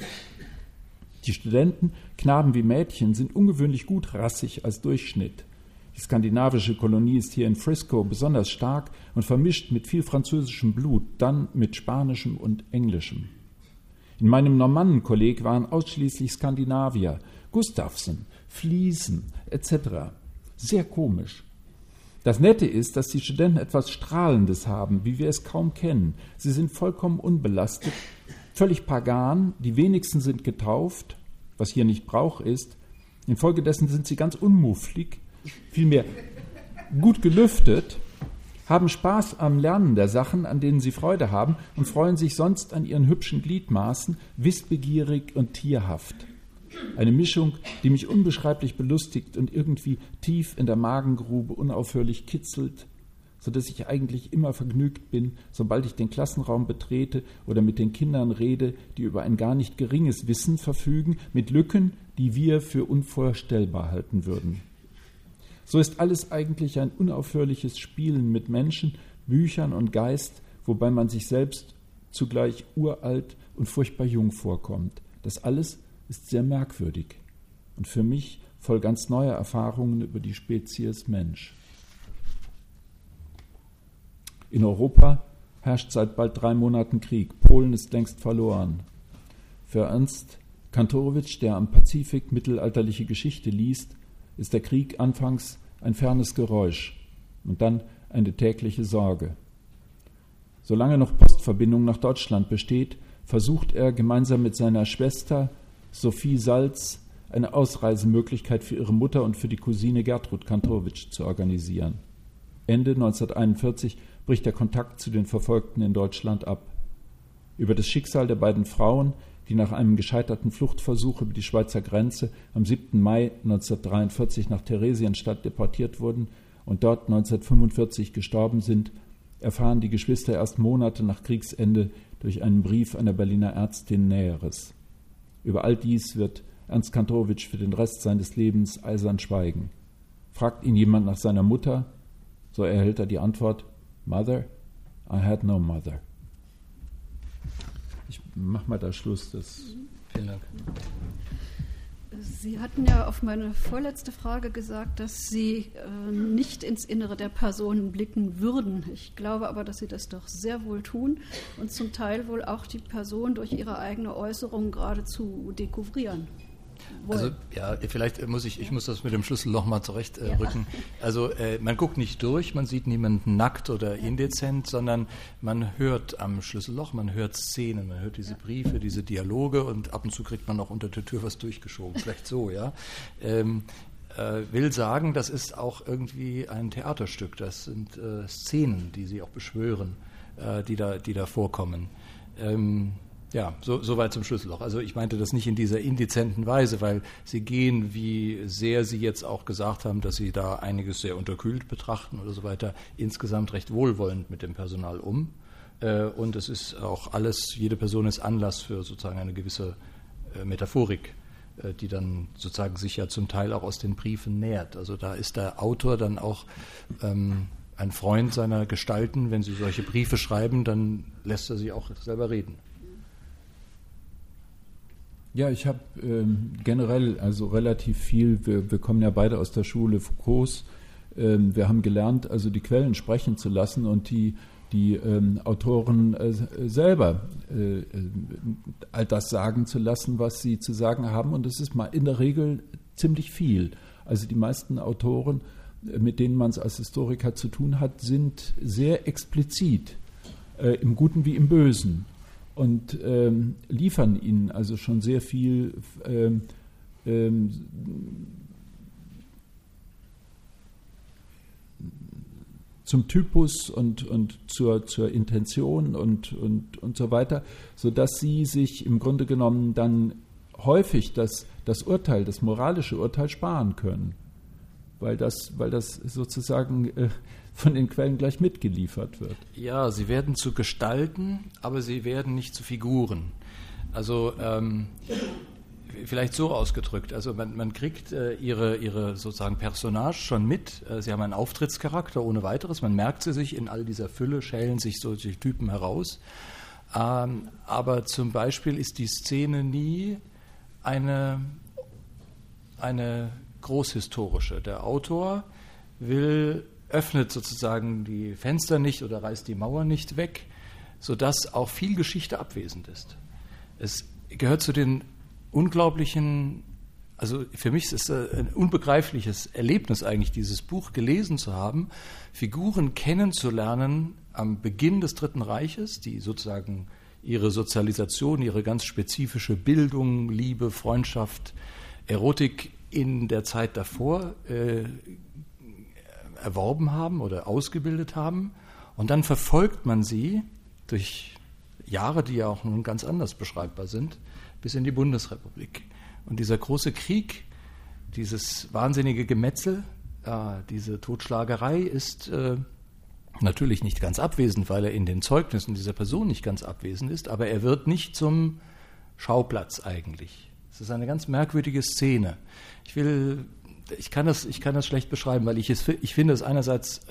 Die Studenten, Knaben wie Mädchen, sind ungewöhnlich gutrassig als Durchschnitt. Die skandinavische Kolonie ist hier in Frisco besonders stark und vermischt mit viel französischem Blut, dann mit spanischem und englischem. In meinem Normannenkolleg waren ausschließlich Skandinavier, Gustafsson, Fliesen etc. Sehr komisch. Das Nette ist, dass die Studenten etwas Strahlendes haben, wie wir es kaum kennen. Sie sind vollkommen unbelastet, völlig pagan, die wenigsten sind getauft, was hier nicht Brauch ist. Infolgedessen sind sie ganz unmufflig, vielmehr gut gelüftet, haben Spaß am Lernen der Sachen, an denen sie Freude haben und freuen sich sonst an ihren hübschen Gliedmaßen, wissbegierig und tierhaft. Eine Mischung, die mich unbeschreiblich belustigt und irgendwie tief in der Magengrube unaufhörlich kitzelt, sodass ich eigentlich immer vergnügt bin, sobald ich den Klassenraum betrete oder mit den Kindern rede, die über ein gar nicht geringes Wissen verfügen, mit Lücken, die wir für unvorstellbar halten würden. So ist alles eigentlich ein unaufhörliches Spielen mit Menschen, Büchern und Geist, wobei man sich selbst zugleich uralt und furchtbar jung vorkommt. Das alles ist sehr merkwürdig und für mich voll ganz neuer Erfahrungen über die Spezies Mensch. In Europa herrscht seit bald 3 Monaten Krieg. Polen ist längst verloren. Für Ernst Kantorowicz, der am Pazifik mittelalterliche Geschichte liest, ist der Krieg anfangs ein fernes Geräusch und dann eine tägliche Sorge. Solange noch Postverbindung nach Deutschland besteht, versucht er gemeinsam mit seiner Schwester Sophie Salz eine Ausreisemöglichkeit für ihre Mutter und für die Cousine Gertrud Kantorowicz zu organisieren. Ende 1941 bricht der Kontakt zu den Verfolgten in Deutschland ab. Über das Schicksal der beiden Frauen, die nach einem gescheiterten Fluchtversuch über die Schweizer Grenze am 7. Mai 1943 nach Theresienstadt deportiert wurden und dort 1945 gestorben sind, erfahren die Geschwister erst Monate nach Kriegsende durch einen Brief einer Berliner Ärztin Näheres. Über all dies wird Ernst Kantorowicz für den Rest seines Lebens eisern schweigen. Fragt ihn jemand nach seiner Mutter, so erhält er die Antwort: Mother, I had no mother. Ich mach mal da Schluss. Vielen Dank. Sie hatten ja auf meine vorletzte Frage gesagt, dass Sie nicht ins Innere der Personen blicken würden. Ich glaube aber, dass Sie das doch sehr wohl tun und zum Teil wohl auch die Person durch ihre eigene Äußerung geradezu dekouvrieren. Also ja, vielleicht muss ich muss das mit dem Schlüsselloch mal zurechtrücken. Also man guckt nicht durch, man sieht niemanden nackt oder indezent, sondern man hört am Schlüsselloch, man hört Szenen, man hört diese Briefe, diese Dialoge und ab und zu kriegt man auch unter der Tür was durchgeschoben, vielleicht so, ja. Will sagen, das ist auch irgendwie ein Theaterstück, das sind Szenen, die Sie auch beschwören, die da vorkommen. Ja, so weit zum Schlüsselloch. Also ich meinte das nicht in dieser indezenten Weise, weil Sie gehen, wie sehr Sie jetzt auch gesagt haben, dass Sie da einiges sehr unterkühlt betrachten oder so weiter, insgesamt recht wohlwollend mit dem Personal um. Und es ist auch alles, jede Person ist Anlass für sozusagen eine gewisse Metaphorik, die dann sozusagen sich ja zum Teil auch aus den Briefen nährt. Also da ist der Autor dann auch ein Freund seiner Gestalten. Wenn Sie solche Briefe schreiben, dann lässt er sie auch selber reden. Ja, ich habe generell also relativ viel, wir kommen ja beide aus der Schule Foucaults, wir haben gelernt, also die Quellen sprechen zu lassen und die Autoren selber all das sagen zu lassen, was sie zu sagen haben, und es ist mal in der Regel ziemlich viel. Also die meisten Autoren, mit denen man es als Historiker zu tun hat, sind sehr explizit. im Guten wie im Bösen, und liefern ihnen also schon sehr viel zum Typus und zur Intention und so weiter, sodass sie sich im Grunde genommen dann häufig das Urteil, das moralische Urteil sparen können, weil das sozusagen von den Quellen gleich mitgeliefert wird. Ja, sie werden zu Gestalten, aber sie werden nicht zu Figuren. Also vielleicht so ausgedrückt, also man kriegt ihre sozusagen Personage schon mit. Sie haben einen Auftrittscharakter ohne weiteres, man merkt sie sich, in all dieser Fülle schälen sich solche Typen heraus. Aber zum Beispiel ist die Szene nie eine großhistorische. Der Autor öffnet sozusagen die Fenster nicht oder reißt die Mauer nicht weg, sodass auch viel Geschichte abwesend ist. Es gehört zu den unglaublichen, also für mich ist es ein unbegreifliches Erlebnis eigentlich, dieses Buch gelesen zu haben, Figuren kennenzulernen am Beginn des Dritten Reiches, die sozusagen ihre Sozialisation, ihre ganz spezifische Bildung, Liebe, Freundschaft, Erotik in der Zeit davor erworben haben oder ausgebildet haben. Und dann verfolgt man sie durch Jahre, die ja auch nun ganz anders beschreibbar sind, bis in die Bundesrepublik. Und dieser große Krieg, dieses wahnsinnige Gemetzel, diese Totschlagerei ist natürlich nicht ganz abwesend, weil er in den Zeugnissen dieser Person nicht ganz abwesend ist, aber er wird nicht zum Schauplatz eigentlich. Es ist eine ganz merkwürdige Szene. Ich kann das schlecht beschreiben, weil ich finde es einerseits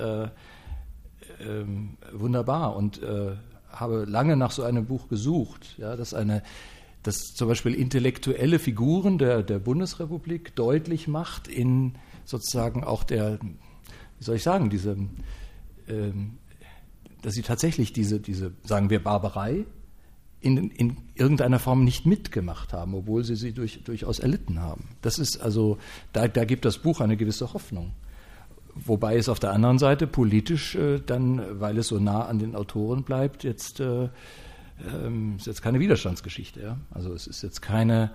wunderbar und habe lange nach so einem Buch gesucht, ja, dass zum Beispiel intellektuelle Figuren der Bundesrepublik deutlich macht in sozusagen auch wie soll ich sagen, dass sie tatsächlich diese, sagen wir, Barbarei in irgendeiner Form nicht mitgemacht haben, obwohl sie durchaus erlitten haben. Das ist also, da gibt das Buch eine gewisse Hoffnung. Wobei es auf der anderen Seite politisch dann, weil es so nah an den Autoren bleibt, ist jetzt keine Widerstandsgeschichte. Ja? Also es ist kein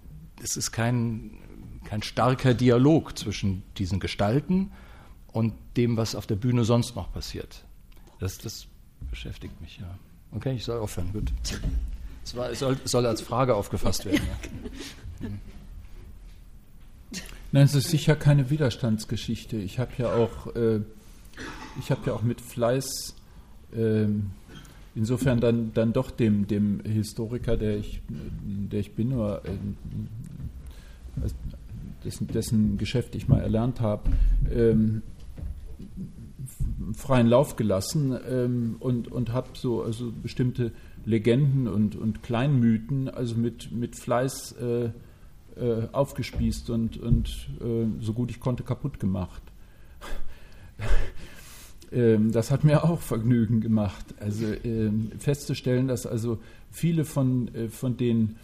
starker Dialog zwischen diesen Gestalten und dem, was auf der Bühne sonst noch passiert. Das beschäftigt mich, ja. Okay, ich soll aufhören, gut. Es soll als Frage aufgefasst werden. Ja. Nein, es ist sicher keine Widerstandsgeschichte. Ich habe ja auch mit Fleiß insofern dann doch dem Historiker, der ich bin, oder dessen Geschäft ich mal erlernt habe, freien Lauf gelassen und habe also bestimmte Legenden und Kleinmythen also mit Fleiß aufgespießt und so gut ich konnte kaputt gemacht. Das hat mir auch Vergnügen gemacht, also festzustellen, dass also viele von den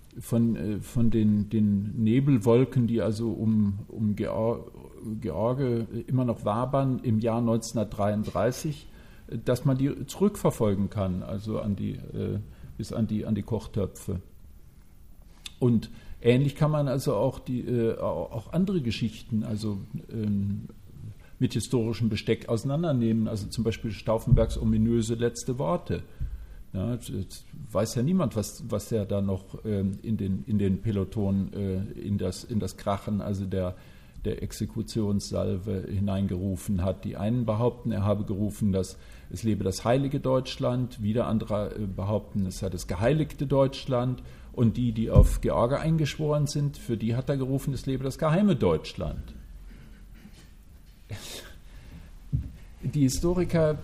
Nebelwolken, die also um George immer noch wabern im Jahr 1933, dass man die zurückverfolgen kann, also bis an die Kochtöpfe. Und ähnlich kann man also auch andere Geschichten, also mit historischem Besteck auseinandernehmen, also zum Beispiel Stauffenbergs ominöse letzte Worte. Ja, jetzt weiß ja niemand, was er da noch in den Peloton, in das Krachen, also der Exekutionssalve hineingerufen hat. Die einen behaupten, er habe gerufen, dass es lebe das heilige Deutschland, wieder andere behaupten, es sei das geheiligte Deutschland, und die auf George eingeschworen sind, für die hat er gerufen, es lebe das geheime Deutschland. Die Historiker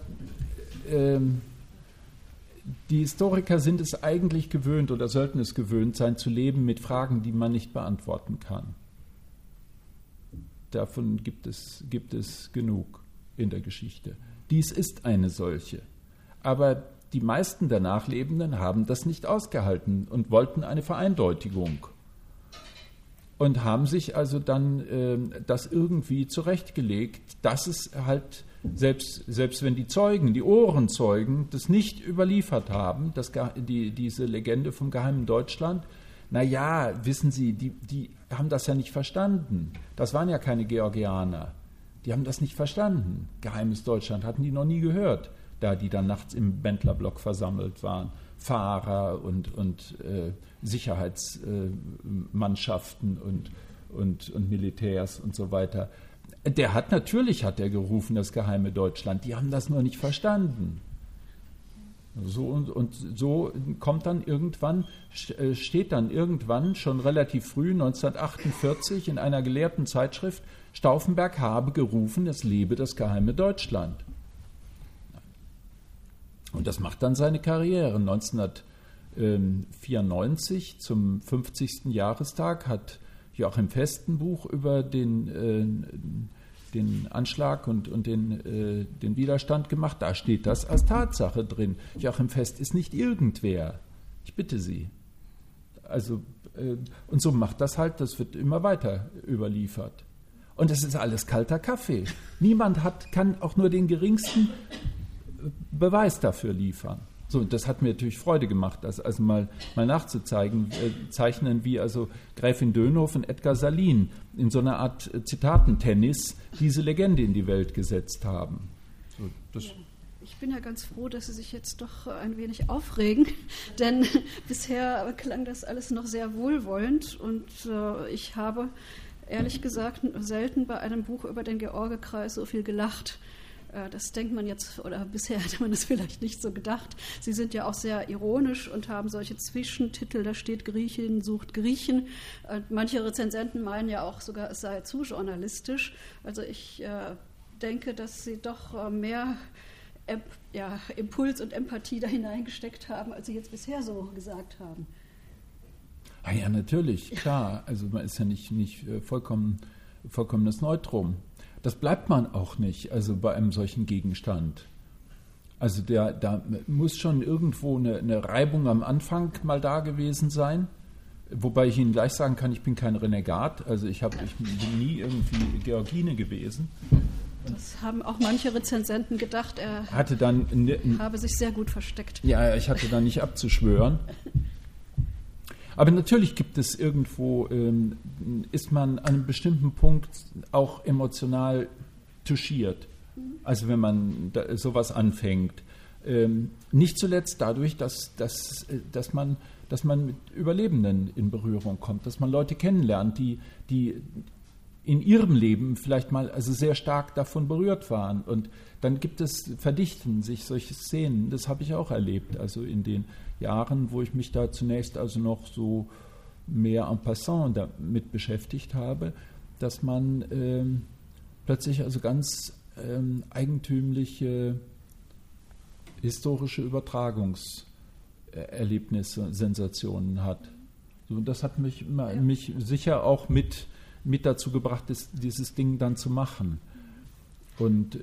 sind es eigentlich gewöhnt oder sollten es gewöhnt sein, zu leben mit Fragen, die man nicht beantworten kann. Davon gibt es genug in der Geschichte. Dies ist eine solche. Aber die meisten der Nachlebenden haben das nicht ausgehalten und wollten eine Vereindeutigung. und haben sich also dann das irgendwie zurechtgelegt, dass es halt, selbst wenn die Zeugen, die Ohrenzeugen, das nicht überliefert haben, diese Legende vom geheimen Deutschland, naja, wissen Sie, die haben das ja nicht verstanden. Das waren ja keine Georgianer. Die haben das nicht verstanden. Geheimes Deutschland hatten die noch nie gehört, da die dann nachts im Bändlerblock versammelt waren. Fahrer und Sicherheitsmannschaften und Militärs und so weiter. Der hat gerufen, das geheime Deutschland. Die haben das nur nicht verstanden. So steht dann irgendwann schon relativ früh 1948 in einer gelehrten Zeitschrift, Stauffenberg habe gerufen, es lebe das geheime Deutschland. Und das macht dann seine Karriere. 1994 zum 50. Jahrestag hat Joachim Fest ein Buch über den Anschlag und den Widerstand gemacht. Da steht das als Tatsache drin. Joachim Fest ist nicht irgendwer. Ich bitte Sie. Also, und so macht das halt, das wird immer weiter überliefert. Und es ist alles kalter Kaffee. Niemand kann auch nur den geringsten Beweis dafür liefern. So, das hat mir natürlich Freude gemacht, das also mal nachzuzeichnen, wie also Gräfin Dönhoff und Edgar Salin in so einer Art Zitatentennis diese Legende in die Welt gesetzt haben. So, ich bin ja ganz froh, dass Sie sich jetzt doch ein wenig aufregen, denn bisher klang das alles noch sehr wohlwollend und ich habe ehrlich gesagt selten bei einem Buch über den Georgekreis so viel gelacht. Das denkt man jetzt, oder bisher hätte man das vielleicht nicht so gedacht. Sie sind ja auch sehr ironisch und haben solche Zwischentitel, da steht Griechin sucht Griechen. Manche Rezensenten meinen ja auch sogar, es sei zu journalistisch. Also ich denke, dass Sie doch mehr Impuls und Empathie da hineingesteckt haben, als Sie jetzt bisher so gesagt haben. Ah ja, natürlich, klar. Also man ist ja nicht vollkommenes Neutrum. Das bleibt man auch nicht, also bei einem solchen Gegenstand. Also da muss schon irgendwo eine Reibung am Anfang mal da gewesen sein. Wobei ich Ihnen gleich sagen kann, ich bin kein Renegat. Also ich bin nie irgendwie Georgine gewesen. Das haben auch manche Rezensenten gedacht. Er habe sich sehr gut versteckt. Ja, ich hatte da nicht abzuschwören. Aber natürlich gibt es irgendwo, ist man an einem bestimmten Punkt auch emotional touchiert. Also wenn man sowas anfängt. Nicht zuletzt dadurch, dass man mit Überlebenden in Berührung kommt, dass man Leute kennenlernt, die in ihrem Leben vielleicht mal also sehr stark davon berührt waren. Und dann verdichten sich solche Szenen. Das habe ich auch erlebt, also in den Jahren, wo ich mich da zunächst also noch so mehr en passant damit beschäftigt habe, dass man plötzlich also ganz eigentümliche historische Übertragungserlebnisse, Sensationen hat. So, und das hat mich sicher auch mit dazu gebracht, dieses Ding dann zu machen. Und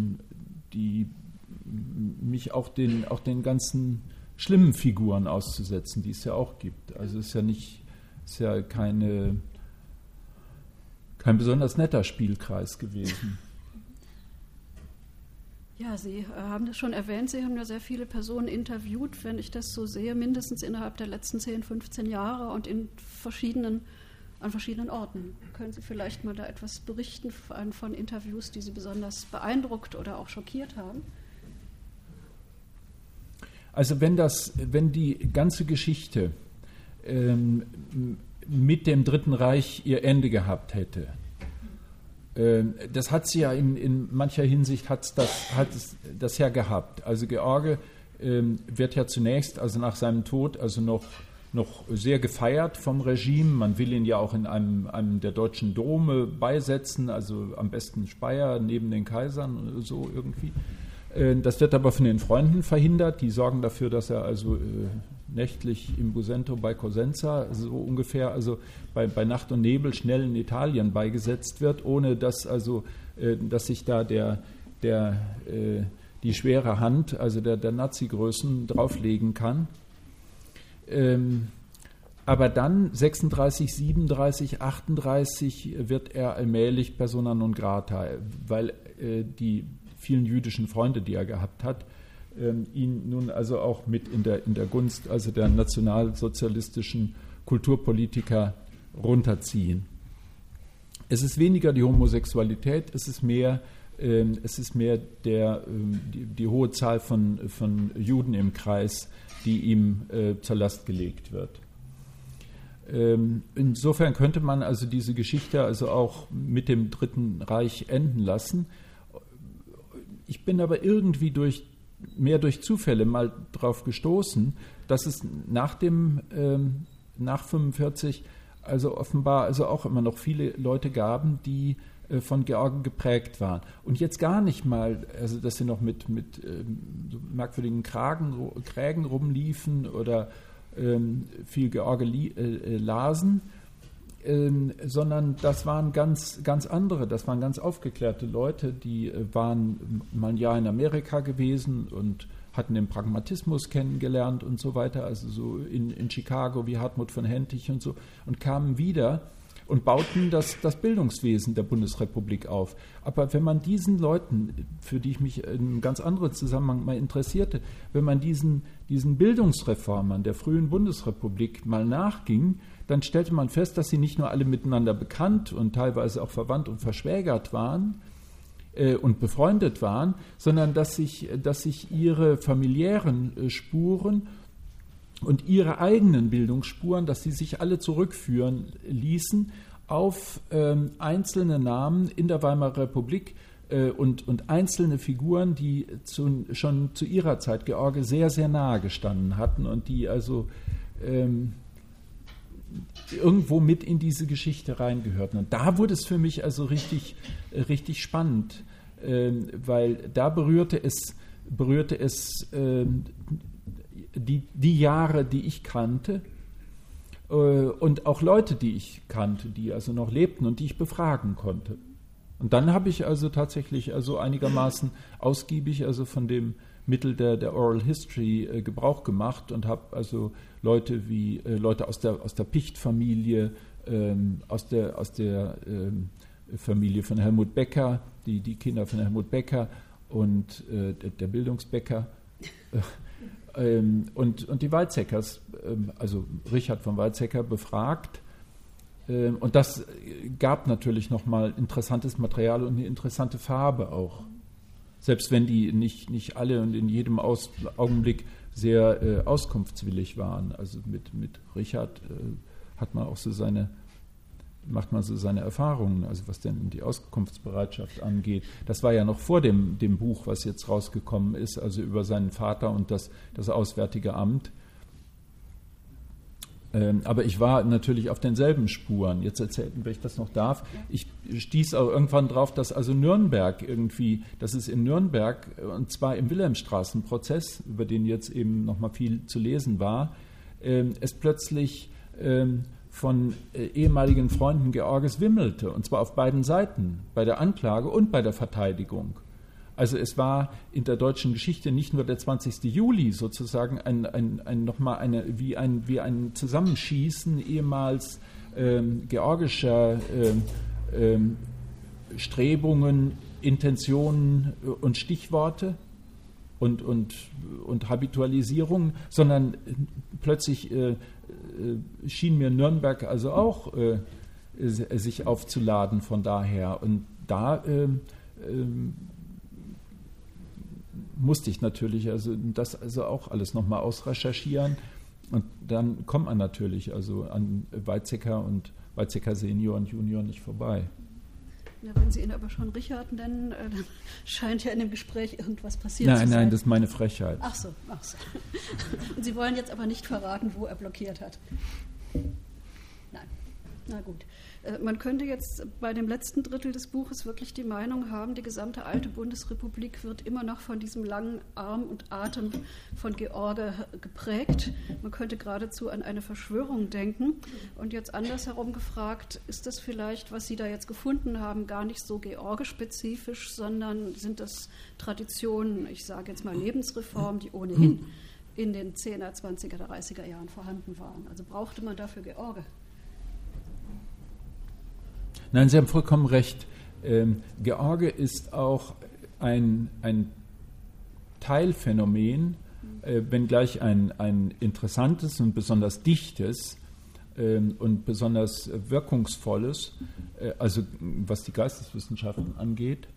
mich auch den ganzen schlimmen Figuren auszusetzen, die es ja auch gibt. Also es ist ja kein besonders netter Spielkreis gewesen. Ja, Sie haben das schon erwähnt, Sie haben ja sehr viele Personen interviewt, wenn ich das so sehe, mindestens innerhalb der letzten 10, 15 Jahre und an verschiedenen Orten. Können Sie vielleicht mal da etwas berichten von Interviews, die Sie besonders beeindruckt oder auch schockiert haben? Also wenn die ganze Geschichte mit dem Dritten Reich ihr Ende gehabt hätte, das hat sie ja in mancher Hinsicht hat es das ja gehabt. Also George wird ja zunächst, also nach seinem Tod, also noch sehr gefeiert vom Regime. Man will ihn ja auch in einem der deutschen Dome beisetzen, also am besten Speyer neben den Kaisern oder so irgendwie. Das wird aber von den Freunden verhindert. Die sorgen dafür, dass er also nächtlich im Busento bei Cosenza so ungefähr, also bei Nacht und Nebel schnell in Italien beigesetzt wird, ohne dass sich da die schwere Hand, also der Nazi-Größen drauflegen kann. Aber dann 36, 37, 38 wird er allmählich persona non grata, weil die vielen jüdischen Freunde, die er gehabt hat, ihn nun also auch mit in der Gunst also der nationalsozialistischen Kulturpolitiker runterziehen. Es ist weniger die Homosexualität, es ist mehr die hohe Zahl von Juden im Kreis, die ihm zur Last gelegt wird. Insofern könnte man also diese Geschichte also auch mit dem Dritten Reich enden lassen. Ich bin aber irgendwie mehr durch Zufälle mal darauf gestoßen, dass es nach 45 also offenbar also auch immer noch viele Leute gaben, die von George geprägt waren. Und jetzt gar nicht mal, also dass sie noch mit so merkwürdigen Krägen rumliefen oder viel George lasen, sondern das waren ganz, ganz andere, das waren ganz aufgeklärte Leute, die waren mal ein Jahr in Amerika gewesen und hatten den Pragmatismus kennengelernt und so weiter, also so in Chicago wie Hartmut von Hentig und so, und kamen wieder und bauten das Bildungswesen der Bundesrepublik auf. Aber wenn man diesen Leuten, für die ich mich in einem ganz anderen Zusammenhang mal interessierte, wenn man diesen Bildungsreformern der frühen Bundesrepublik mal nachging, dann stellte man fest, dass sie nicht nur alle miteinander bekannt und teilweise auch verwandt und verschwägert waren und befreundet waren, sondern dass sich ihre familiären Spuren und ihre eigenen Bildungsspuren, dass sie sich alle zurückführen ließen auf einzelne Namen in der Weimarer Republik und einzelne Figuren, die schon zu ihrer Zeit George sehr, sehr nahe gestanden hatten und die also irgendwo mit in diese Geschichte reingehörten. Und da wurde es für mich also richtig, richtig spannend, weil da berührte es die Jahre, die ich kannte und auch Leute, die ich kannte, die also noch lebten und die ich befragen konnte. Und dann habe ich also tatsächlich also einigermaßen ausgiebig also von dem Mittel der Oral History Gebrauch gemacht und habe also Leute aus der Picht-Familie, aus der Familie von Helmut Becker, die Kinder von Helmut Becker und der Bildungsbecker und die Weizsäckers, also Richard von Weizsäcker, befragt. Und das gab natürlich nochmal interessantes Material und eine interessante Farbe auch. Selbst wenn die nicht alle und in jedem Augenblick sehr auskunftswillig waren. Also mit Richard macht man so seine Erfahrungen, also was denn die Auskunftsbereitschaft angeht. Das war ja noch vor dem Buch, was jetzt rausgekommen ist, also über seinen Vater und das Auswärtige Amt. Aber ich war natürlich auf denselben Spuren. Jetzt erzählten, wenn ich das noch darf, ich stieß auch irgendwann drauf, dass also dass es in Nürnberg, und zwar im Wilhelmstraßenprozess, über den jetzt eben nochmal viel zu lesen war, es plötzlich von ehemaligen Freunden Georges wimmelte, und zwar auf beiden Seiten, bei der Anklage und bei der Verteidigung. Also es war in der deutschen Geschichte nicht nur der 20. Juli sozusagen wie ein Zusammenschießen ehemals georgischer Strebungen, Intentionen und Stichworte und Habitualisierung, sondern plötzlich schien mir Nürnberg also auch sich aufzuladen von daher. Und da musste ich natürlich das auch alles nochmal ausrecherchieren. Und dann kommt man natürlich also an Weizsäcker und Weizsäcker Senior und Junior nicht vorbei. Ja, wenn Sie ihn aber schon Richard nennen, dann scheint ja in dem Gespräch irgendwas passiert zu sein. Nein, das ist meine Frechheit. Ach so. Und Sie wollen jetzt aber nicht verraten, wo er blockiert hat. Nein, na gut. Man könnte jetzt bei dem letzten Drittel des Buches wirklich die Meinung haben, die gesamte alte Bundesrepublik wird immer noch von diesem langen Arm und Atem von George geprägt. Man könnte geradezu an eine Verschwörung denken. Und jetzt andersherum gefragt, ist das vielleicht, was Sie da jetzt gefunden haben, gar nicht so George-spezifisch, sondern sind das Traditionen, ich sage jetzt mal Lebensreformen, die ohnehin in den 10er, 20er, 30er Jahren vorhanden waren. Also brauchte man dafür George. Nein, Sie haben vollkommen recht. George ist auch ein Teilphänomen, wenngleich ein interessantes und besonders dichtes und besonders wirkungsvolles, also was die Geisteswissenschaften angeht,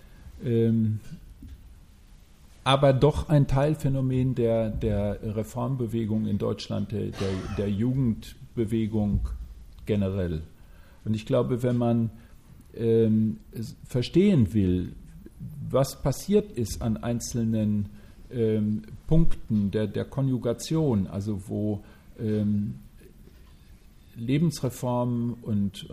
aber doch ein Teilphänomen der Reformbewegung in Deutschland, der Jugendbewegung generell. Und ich glaube, wenn man verstehen will, was passiert ist an einzelnen Punkten der Konjugation, also wo Lebensreform und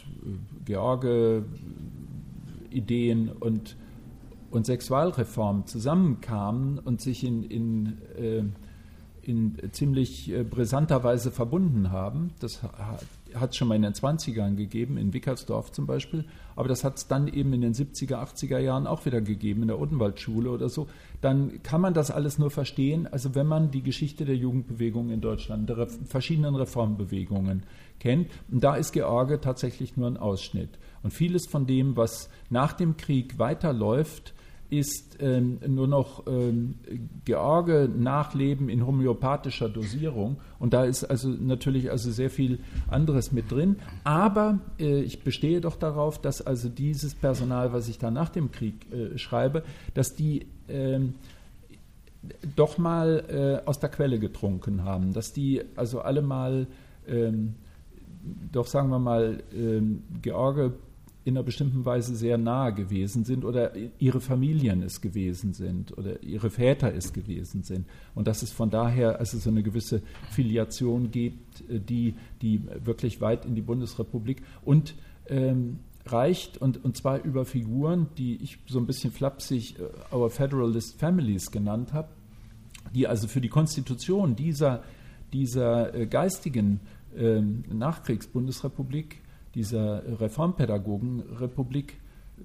George-Ideen und Sexualreform zusammenkamen und sich in ziemlich brisanter Weise verbunden haben. Das hat es schon mal in den 20ern gegeben, in Wickersdorf zum Beispiel, aber das hat es dann eben in den 70er, 80er Jahren auch wieder gegeben, in der Odenwaldschule oder so. Dann kann man das alles nur verstehen, also wenn man die Geschichte der Jugendbewegung in Deutschland, der verschiedenen Reformbewegungen kennt. Und da ist George tatsächlich nur ein Ausschnitt. Und vieles von dem, was nach dem Krieg weiterläuft, ist nur noch George-Nachleben in homöopathischer Dosierung. Und da ist also natürlich sehr viel anderes mit drin. Aber ich bestehe doch darauf, dass also dieses Personal, was ich da nach dem Krieg schreibe, dass die doch mal aus der Quelle getrunken haben. Dass die also alle mal, doch sagen wir mal, George in einer bestimmten Weise sehr nahe gewesen sind oder ihre Familien es gewesen sind oder ihre Väter es gewesen sind. Und dass es von daher also so eine gewisse Filiation gibt, die wirklich weit in die Bundesrepublik und reicht, und zwar über Figuren, die ich so ein bisschen flapsig Our Federalist Families genannt habe, die also für die Konstitution dieser geistigen Nachkriegsbundesrepublik, dieser Reformpädagogenrepublik,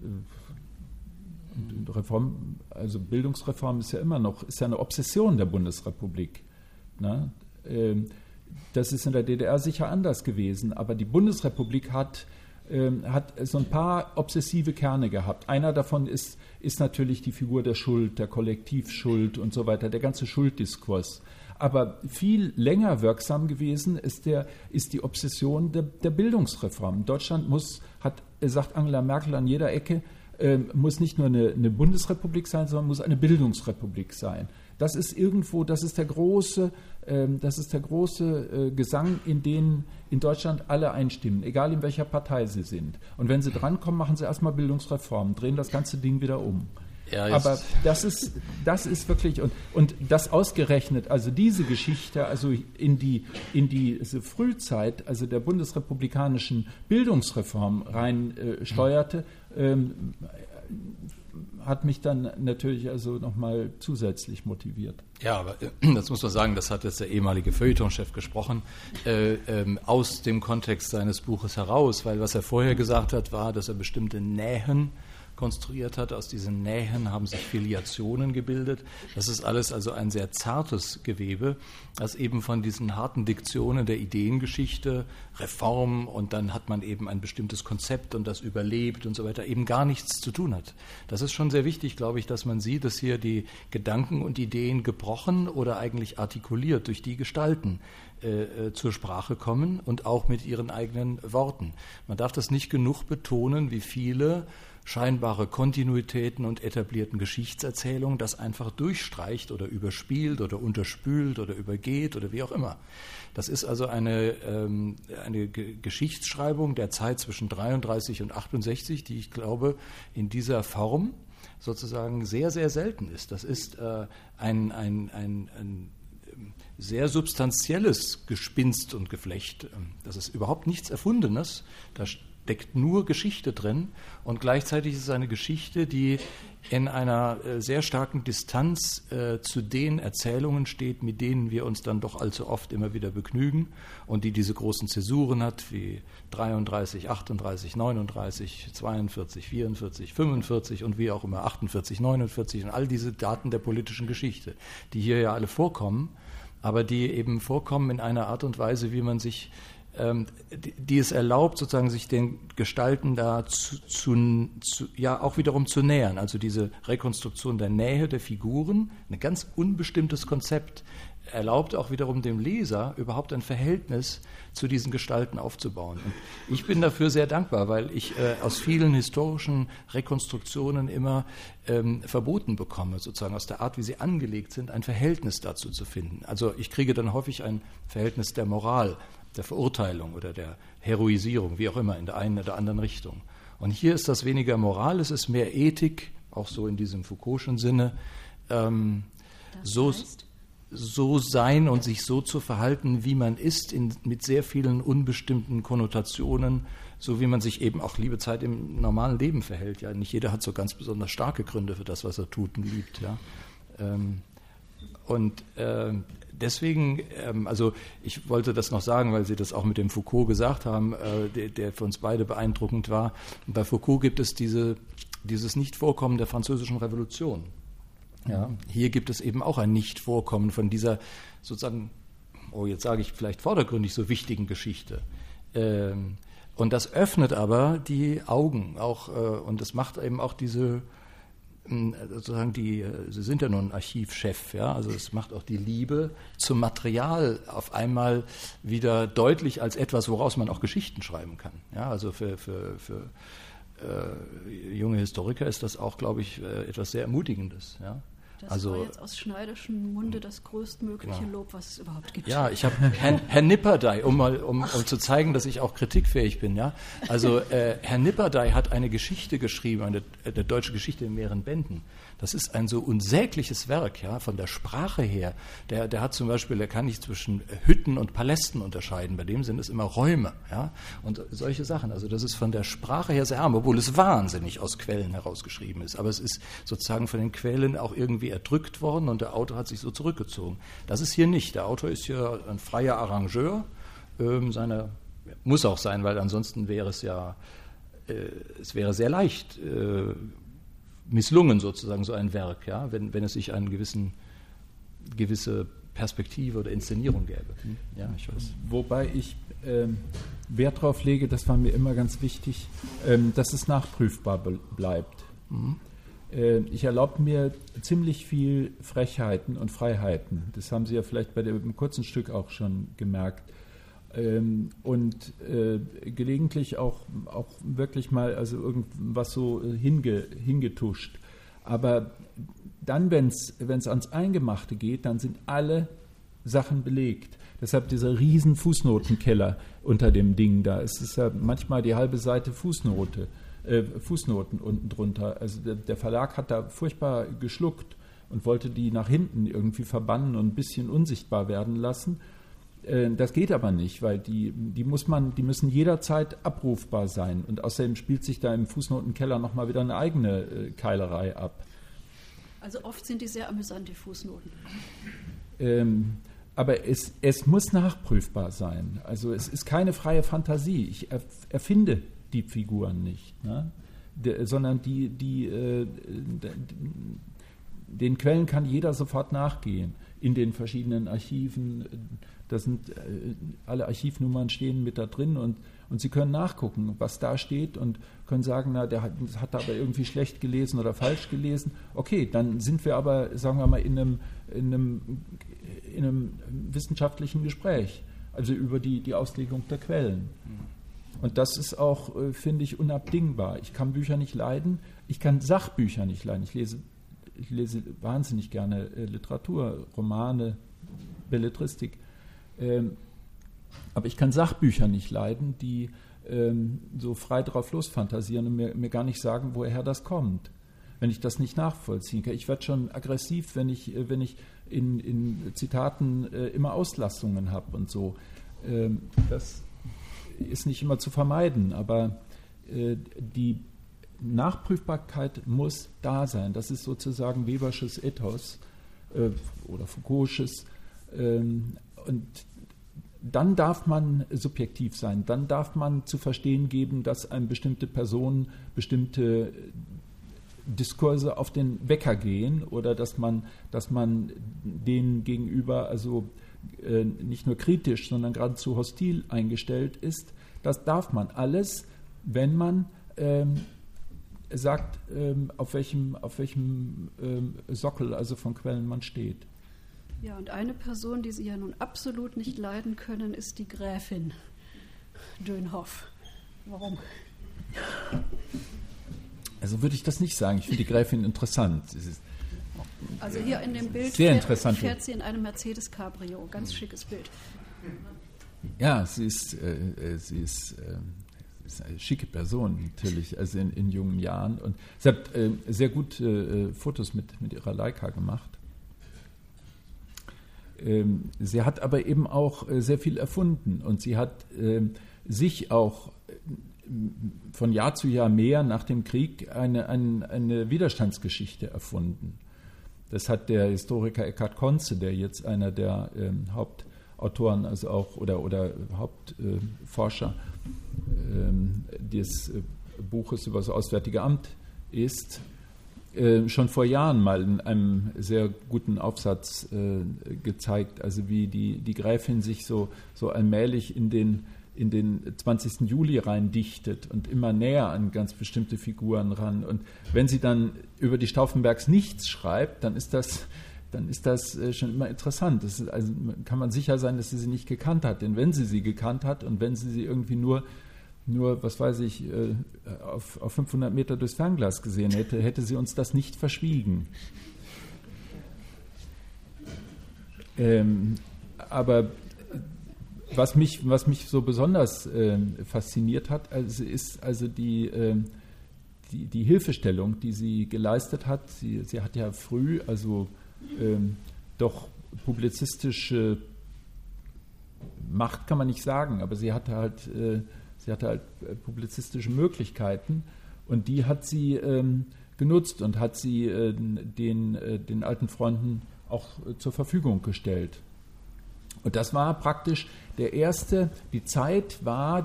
also Bildungsreform ist ja eine Obsession der Bundesrepublik. Ne? Das ist in der DDR sicher anders gewesen, aber die Bundesrepublik hat so ein paar obsessive Kerne gehabt. Einer davon ist natürlich die Figur der Schuld, der Kollektivschuld und so weiter, der ganze Schulddiskurs. Aber viel länger wirksam gewesen ist die Obsession der Bildungsreform. Deutschland sagt Angela Merkel an jeder Ecke, muss nicht nur eine Bundesrepublik sein, sondern muss eine Bildungsrepublik sein. Das ist der große Gesang, in den in Deutschland alle einstimmen, egal in welcher Partei sie sind. Und wenn sie drankommen, machen sie erstmal Bildungsreform, drehen das ganze Ding wieder um. Ja, aber das ist wirklich, und das ausgerechnet, also diese Geschichte, also in diese Frühzeit, also der bundesrepublikanischen Bildungsreform rein steuerte, hat mich dann natürlich also nochmal zusätzlich motiviert. Ja, aber das muss man sagen, das hat jetzt der ehemalige Feuilletonchef gesprochen, aus dem Kontext seines Buches heraus, weil was er vorher gesagt hat, war, dass er bestimmte Nähen konstruiert hat. Aus diesen Nähen haben sich Filiationen gebildet. Das ist alles also ein sehr zartes Gewebe, das eben von diesen harten Diktionen der Ideengeschichte, Reform und dann hat man eben ein bestimmtes Konzept und das überlebt und so weiter, eben gar nichts zu tun hat. Das ist schon sehr wichtig, glaube ich, dass man sieht, dass hier die Gedanken und Ideen gebrochen oder eigentlich artikuliert durch die Gestalten zur Sprache kommen und auch mit ihren eigenen Worten. Man darf das nicht genug betonen, wie viele scheinbare Kontinuitäten und etablierten Geschichtserzählungen das einfach durchstreicht oder überspielt oder unterspült oder übergeht oder wie auch immer. Das ist also eine Geschichtsschreibung der Zeit zwischen 33 und 68, die ich glaube in dieser Form sozusagen sehr, sehr selten ist. Das ist ein sehr substanzielles Gespinst und Geflecht. Das ist überhaupt nichts Erfundenes. Da steckt nur Geschichte drin und gleichzeitig ist es eine Geschichte, die in einer sehr starken Distanz zu den Erzählungen steht, mit denen wir uns dann doch allzu oft immer wieder begnügen und die diese großen Zäsuren hat, wie 33, 38, 39, 42, 44, 45 und wie auch immer 48, 49 und all diese Daten der politischen Geschichte, die hier ja alle vorkommen, aber die eben vorkommen in einer Art und Weise, wie man sich die es erlaubt, sozusagen sich den Gestalten da auch wiederum zu nähern. Also diese Rekonstruktion der Nähe der Figuren, ein ganz unbestimmtes Konzept, erlaubt auch wiederum dem Leser überhaupt ein Verhältnis zu diesen Gestalten aufzubauen. Und ich bin dafür sehr dankbar, weil ich aus vielen historischen Rekonstruktionen immer verboten bekomme, sozusagen aus der Art, wie sie angelegt sind, ein Verhältnis dazu zu finden. Also ich kriege dann häufig ein Verhältnis der Moral, der Verurteilung oder der Heroisierung, wie auch immer, in der einen oder anderen Richtung. Und hier ist das weniger Moral, es ist mehr Ethik, auch so in diesem Foucault'schen Sinne, so sein und sich so zu verhalten, wie man ist, mit sehr vielen unbestimmten Konnotationen, so wie man sich eben auch liebe Zeit im normalen Leben verhält. Ja, nicht jeder hat so ganz besonders starke Gründe für das, was er tut und liebt. Ja. Deswegen, also ich wollte das noch sagen, weil Sie das auch mit dem Foucault gesagt haben, der für uns beide beeindruckend war. Und bei Foucault gibt es dieses Nichtvorkommen der Französischen Revolution. Ja, hier gibt es eben auch ein Nichtvorkommen von dieser sozusagen, jetzt sage ich vielleicht vordergründig so wichtigen Geschichte. Und das öffnet aber die Augen auch und das macht eben auch diese sozusagen Sie sind ja nun Archivchef, ja, also es macht auch die Liebe zum Material auf einmal wieder deutlich als etwas, woraus man auch Geschichten schreiben kann. Ja, also für junge Historiker ist das auch, glaube ich, etwas sehr Ermutigendes. Ja. Das war jetzt aus Schneiderschen Munde das größtmögliche Lob, was es überhaupt gibt. Ja, ich habe Herr Nipperdey, um zu zeigen, dass ich auch kritikfähig bin. Ja, also Herr Nipperdey hat eine Geschichte geschrieben, eine deutsche Geschichte in mehreren Bänden. Das ist ein so unsägliches Werk, ja, von der Sprache her. Der hat zum Beispiel, der kann nicht zwischen Hütten und Palästen unterscheiden. Bei dem sind es immer Räume, ja, und solche Sachen. Also das ist von der Sprache her sehr arm, obwohl es wahnsinnig aus Quellen herausgeschrieben ist. Aber es ist sozusagen von den Quellen auch irgendwie erdrückt worden und der Autor hat sich so zurückgezogen. Das ist hier nicht. Der Autor ist hier ein freier Arrangeur. Muss auch sein, weil ansonsten wäre es ja, es wäre sehr leicht misslungen sozusagen so ein Werk, ja, wenn es sich eine gewisse Perspektive oder Inszenierung gäbe. Ja, ich weiß. Wobei ich Wert darauf lege, das war mir immer ganz wichtig, dass es nachprüfbar bleibt. Mhm. Ich erlaube mir ziemlich viel Frechheiten und Freiheiten. Das haben Sie ja vielleicht bei dem kurzen Stück auch schon gemerkt. Und gelegentlich auch wirklich mal also irgendwas so hingetuscht. Aber dann, wenn es ans Eingemachte geht, dann sind alle Sachen belegt. Deshalb dieser riesen Fußnotenkeller unter dem Ding da. Es ist ja manchmal die halbe Seite Fußnoten unten drunter. Also der Verlag hat da furchtbar geschluckt und wollte die nach hinten irgendwie verbannen und ein bisschen unsichtbar werden lassen. Das geht aber nicht, weil die müssen jederzeit abrufbar sein. Und außerdem spielt sich da im Fußnotenkeller nochmal wieder eine eigene Keilerei ab. Also oft sind die sehr amüsant, die Fußnoten. Aber es muss nachprüfbar sein. Also es ist keine freie Fantasie. Ich erfinde die Figuren nicht, ne? Sondern den Quellen kann jeder sofort nachgehen. In den verschiedenen Archiven, alle Archivnummern stehen mit da drin und Sie können nachgucken, was da steht und können sagen, na, der hat aber irgendwie schlecht gelesen oder falsch gelesen. Okay, dann sind wir aber, sagen wir mal, in einem wissenschaftlichen Gespräch, also über die Auslegung der Quellen. Und das ist auch, finde ich, unabdingbar. Ich kann Bücher nicht leiden, ich kann Sachbücher nicht leiden. Ich lese wahnsinnig gerne Literatur, Romane, Belletristik. Aber ich kann Sachbücher nicht leiden, die so frei drauf losfantasieren und mir gar nicht sagen, woher das kommt, wenn ich das nicht nachvollziehen kann. Ich werde schon aggressiv, wenn ich in Zitaten immer Auslassungen habe und so. Das ist nicht immer zu vermeiden, aber die Nachprüfbarkeit muss da sein. Das ist sozusagen Webersches Ethos oder Foucault'sches. Und dann darf man subjektiv sein. Dann darf man zu verstehen geben, dass eine bestimmte Person bestimmte Diskurse auf den Wecker gehen oder dass man denen gegenüber also nicht nur kritisch, sondern geradezu hostil eingestellt ist. Das darf man alles, wenn man sagt, auf welchem Sockel also von Quellen man steht. Ja, und eine Person, die Sie ja nun absolut nicht leiden können, ist die Gräfin Dönhoff. Warum? Also würde ich das nicht sagen. Ich finde die Gräfin interessant. Also hier in dem Bild sehr interessant. Fährt sie in einem Mercedes Cabrio. Ganz schickes Bild. Ja, sie ist eine schicke Person natürlich, also in jungen Jahren. Und sie hat sehr gut Fotos mit ihrer Leica gemacht. Sie hat aber eben auch sehr viel erfunden und sie hat sich auch von Jahr zu Jahr mehr nach dem Krieg eine Widerstandsgeschichte erfunden. Das hat der Historiker Eckhard Konze, der jetzt einer der Hauptautoren, also auch oder Hauptforscher des Buches über das Auswärtige Amt ist, schon vor Jahren mal in einem sehr guten Aufsatz gezeigt, also wie die Gräfin sich so allmählich in den 20. Juli reindichtet und immer näher an ganz bestimmte Figuren ran. Und wenn sie dann über die Stauffenbergs nichts schreibt, dann ist das schon immer interessant. Also kann man sicher sein, dass sie nicht gekannt hat. Denn wenn sie gekannt hat und wenn sie irgendwie nur was weiß ich, auf 500 Meter durchs Fernglas gesehen hätte sie uns das nicht verschwiegen. Aber was mich so besonders fasziniert hat, ist also die Hilfestellung, die sie geleistet hat. Sie hat ja früh also doch publizistische Macht, kann man nicht sagen, aber sie hatte halt publizistische Möglichkeiten und die hat sie genutzt und hat sie den alten Freunden auch zur Verfügung gestellt. Und das war praktisch die Zeit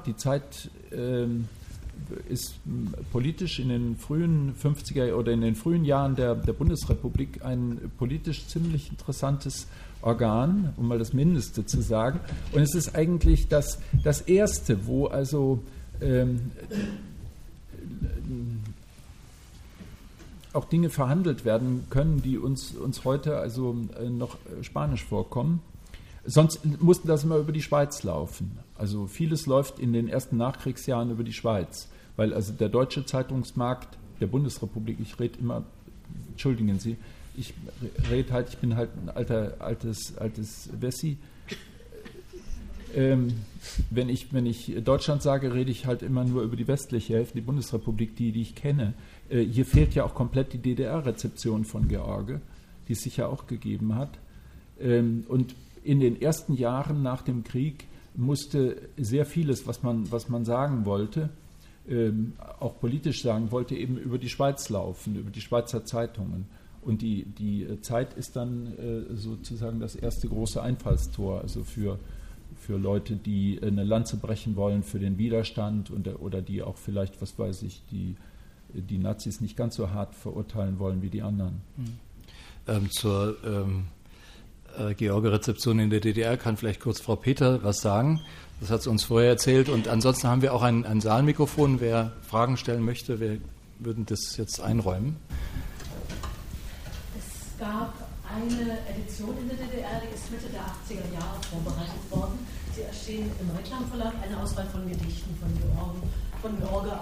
ist politisch in den frühen 50er oder in den frühen Jahren der Bundesrepublik ein politisch ziemlich interessantes Organ, um mal das Mindeste zu sagen. Und es ist eigentlich das Erste, wo also auch Dinge verhandelt werden können, die uns heute also noch spanisch vorkommen. Sonst musste das immer über die Schweiz laufen. Also vieles läuft in den ersten Nachkriegsjahren über die Schweiz, weil also der deutsche Zeitungsmarkt der Bundesrepublik, entschuldigen Sie, ich bin halt ein altes Wessi. Wenn ich Deutschland sage, rede ich halt immer nur über die westliche Hälfte, die Bundesrepublik, die ich kenne. Hier fehlt ja auch komplett die DDR-Rezeption von George, die es sicher auch gegeben hat. Und in den ersten Jahren nach dem Krieg musste sehr vieles, was man sagen wollte, auch politisch sagen wollte, eben über die Schweiz laufen, über die Schweizer Zeitungen. Und die Zeit ist dann sozusagen das erste große Einfallstor, also für Leute, die eine Lanze brechen wollen für den Widerstand oder die auch vielleicht, was weiß ich, die Nazis nicht ganz so hart verurteilen wollen wie die anderen. Zur George-Rezeption in der DDR kann vielleicht kurz Frau Peter was sagen. Das hat sie uns vorher erzählt. Und ansonsten haben wir auch ein Saalmikrofon. Wer Fragen stellen möchte, wir würden das jetzt einräumen. Es gab eine Edition in der DDR, die ist Mitte der 80er Jahre vorbereitet worden. Sie erschien im Reklamverlag, eine Auswahl von Gedichten von George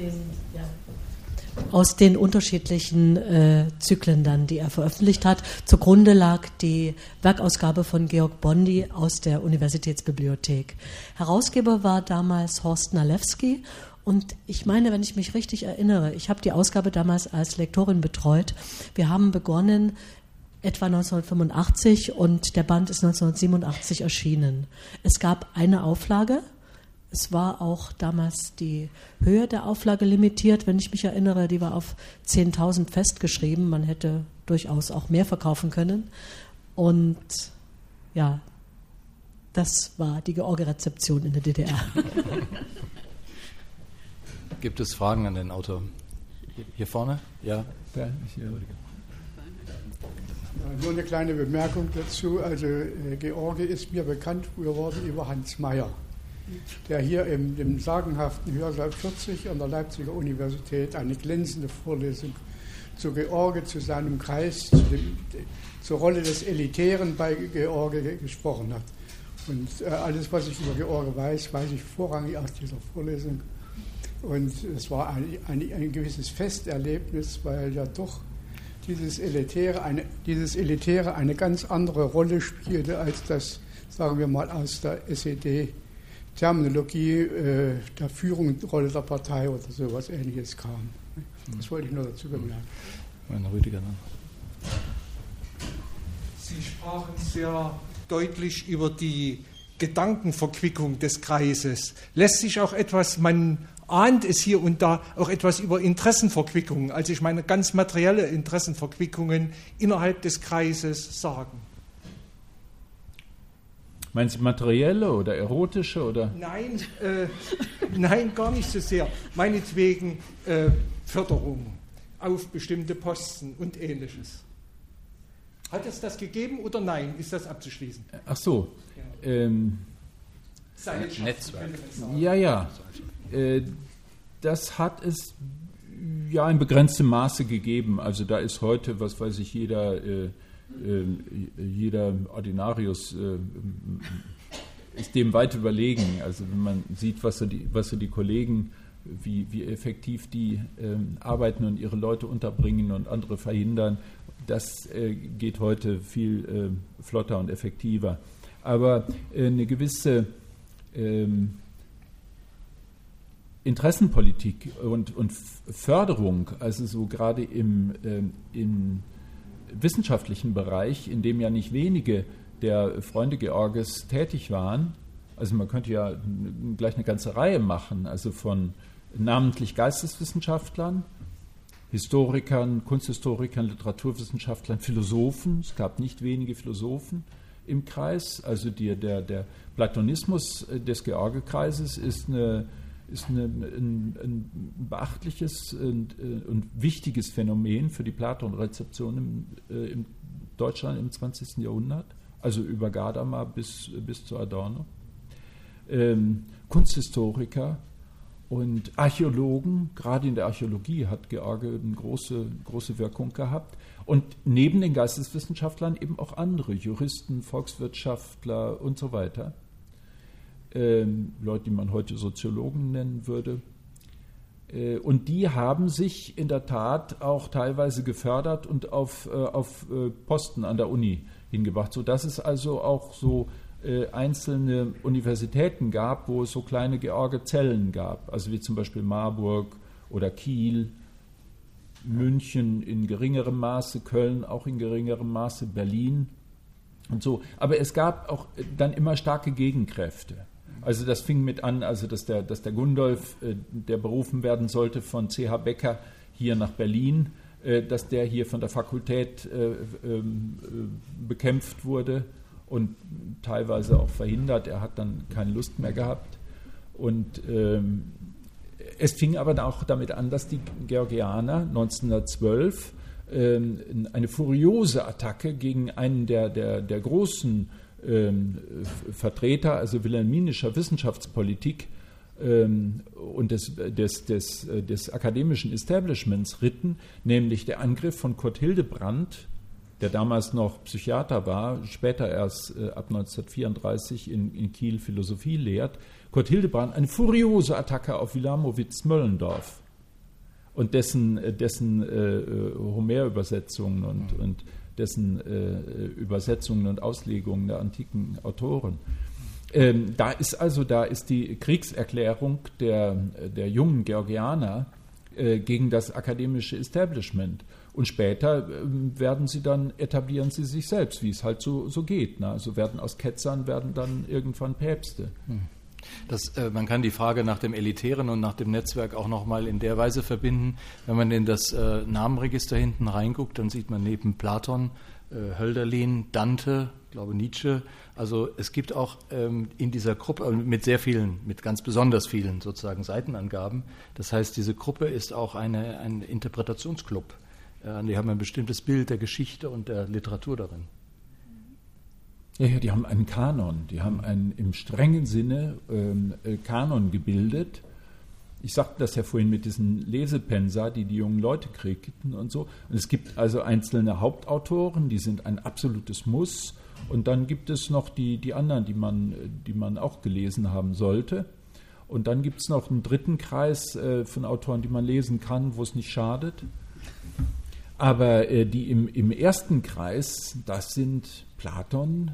aus den unterschiedlichen Zyklen dann, die er veröffentlicht hat. Zugrunde lag die Werkausgabe von Georg Bondy aus der Universitätsbibliothek. Herausgeber war damals Horst Nalewski. Und ich meine, wenn ich mich richtig erinnere, ich habe die Ausgabe damals als Lektorin betreut. Wir haben begonnen etwa 1985 und der Band ist 1987 erschienen. Es gab eine Auflage Es war auch damals die Höhe der Auflage limitiert, wenn ich mich erinnere, die war auf 10.000 festgeschrieben. Man hätte durchaus auch mehr verkaufen können. Und ja, das war die George-Rezeption in der DDR. Gibt es Fragen an den Autor? Hier vorne? Ja. Nur eine kleine Bemerkung dazu. Also George ist mir bekannt geworden über Hans Meyer, der hier im sagenhaften Hörsaal 40 an der Leipziger Universität eine glänzende Vorlesung zu George, zu seinem Kreis, zur Rolle des Elitären bei George gesprochen hat. Und alles, was ich über George weiß ich vorrangig aus dieser Vorlesung. Und es war ein gewisses Festerlebnis, weil ja doch dieses Elitäre eine ganz andere Rolle spielte, als das, sagen wir mal, aus der SED-Terminologie der Führungsrolle der Partei oder sowas Ähnliches kam. Das wollte ich nur dazu bemerken. Herr Rüdiger. Sie sprachen sehr deutlich über die Gedankenverquickung des Kreises. Lässt sich auch etwas, man ahnt es hier und da, auch etwas über Interessenverquickungen, also ich meine ganz materielle Interessenverquickungen innerhalb des Kreises sagen? Meinen Sie materielle oder erotische? Oder? Nein, nein, gar nicht so sehr. Meinetwegen Förderung auf bestimmte Posten und Ähnliches. Hat es das gegeben oder nein? Ist das abzuschließen? Ach so. Ja. Netzwerk. Ja. Das hat es ja in begrenztem Maße gegeben. Also da ist heute, was weiß ich, jeder Ordinarius ist dem weit überlegen. Also wenn man sieht, was die Kollegen, wie effektiv die arbeiten und ihre Leute unterbringen und andere verhindern, das geht heute viel flotter und effektiver. Aber eine gewisse Interessenpolitik und Förderung, also so gerade im wissenschaftlichen Bereich, in dem ja nicht wenige der Freunde Georges tätig waren, also man könnte ja gleich eine ganze Reihe machen, also von namentlich Geisteswissenschaftlern, Historikern, Kunsthistorikern, Literaturwissenschaftlern, Philosophen. Es gab nicht wenige Philosophen im Kreis. Also der Platonismus des George-Kreises ist ein beachtliches und wichtiges Phänomen für die Platon-Rezeption in Deutschland im 20. Jahrhundert, also über Gadamer bis zu Adorno. Kunsthistoriker und Archäologen, gerade in der Archäologie hat George eine große Wirkung gehabt. Und neben den Geisteswissenschaftlern eben auch andere, Juristen, Volkswirtschaftler und so weiter. Leute, die man heute Soziologen nennen würde. Und die haben sich in der Tat auch teilweise gefördert und auf Posten an der Uni hingebracht, sodass es also auch so einzelne Universitäten gab, wo es so kleine George-Zellen gab, also wie zum Beispiel Marburg oder Kiel, München in geringerem Maße, Köln auch in geringerem Maße, Berlin und so. Aber es gab auch dann immer starke Gegenkräfte. Also das fing mit an, also dass der Gundolf, der berufen werden sollte von C.H. Becker hier nach Berlin, dass der hier von der Fakultät bekämpft wurde und teilweise auch verhindert. Er hat dann keine Lust mehr gehabt. Und es fing aber auch damit an, dass die Georgianer 1912 eine furiose Attacke gegen einen der großen Vertreter, also wilhelminischer Wissenschaftspolitik und des akademischen Establishments ritten, nämlich der Angriff von Kurt Hildebrandt, der damals noch Psychiater war, später erst ab 1934 in Kiel Philosophie lehrt. Kurt Hildebrandt, eine furiose Attacke auf Wilamowitz-Möllendorf und dessen Homer-Übersetzungen und dessen Übersetzungen und Auslegungen der antiken Autoren. Da ist die Kriegserklärung der jungen Georgianer gegen das akademische Establishment. Und später etablieren sie sich selbst, wie es halt so geht. Ne? Also aus Ketzern werden dann irgendwann Päpste. Man kann die Frage nach dem Elitären und nach dem Netzwerk auch nochmal in der Weise verbinden. Wenn man in das Namenregister hinten reinguckt, dann sieht man neben Platon, Hölderlin, Dante, ich glaube Nietzsche. Also es gibt auch in dieser Gruppe mit ganz besonders vielen sozusagen Seitenangaben. Das heißt, diese Gruppe ist auch ein Interpretationsclub. Die haben ein bestimmtes Bild der Geschichte und der Literatur darin. Ja, die haben einen Kanon, die haben einen im strengen Sinne Kanon gebildet. Ich sagte das ja vorhin mit diesen Lesepensa, die jungen Leute kriegten und so. Und es gibt also einzelne Hauptautoren, die sind ein absolutes Muss. Und dann gibt es noch die anderen, die man auch gelesen haben sollte. Und dann gibt es noch einen dritten Kreis von Autoren, die man lesen kann, wo es nicht schadet. Aber die im ersten Kreis, das sind Platon,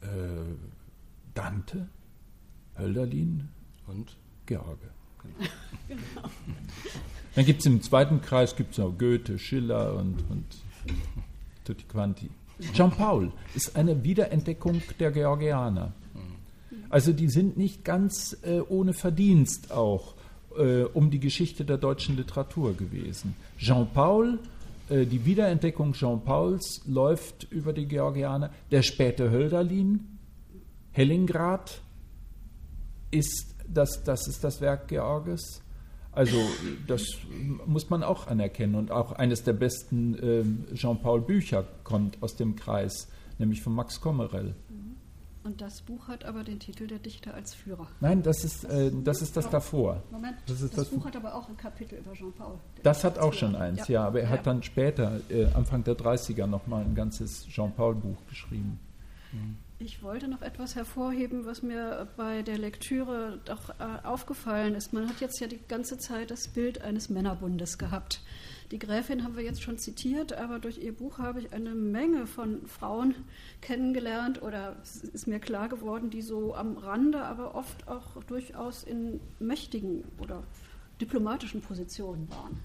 Dante, Hölderlin und George. Genau. Dann gibt es im zweiten Kreis noch Goethe, Schiller und tutti quanti. Jean-Paul ist eine Wiederentdeckung der Georgianer. Also die sind nicht ganz ohne Verdienst auch um die Geschichte der deutschen Literatur gewesen. Jean-Paul, die Wiederentdeckung Jean-Pauls läuft über die Georgianer. Der späte Hölderlin, Hellingrad, ist das Werk Georges. Also das muss man auch anerkennen. Und auch eines der besten Jean-Paul-Bücher kommt aus dem Kreis, nämlich von Max Kommerell. Und das Buch hat aber den Titel Der Dichter als Führer. Nein, das ist das davor. Moment, das Buch hat aber auch ein Kapitel über Jean-Paul. Das hat auch schon eins, ja, aber er hat dann später, Anfang der 30er, nochmal ein ganzes Jean-Paul-Buch geschrieben. Ich wollte noch etwas hervorheben, was mir bei der Lektüre doch aufgefallen ist. Man hat jetzt ja die ganze Zeit das Bild eines Männerbundes gehabt. Die Gräfin haben wir jetzt schon zitiert, aber durch ihr Buch habe ich eine Menge von Frauen kennengelernt oder es ist mir klar geworden, die so am Rande, aber oft auch durchaus in mächtigen oder diplomatischen Positionen waren.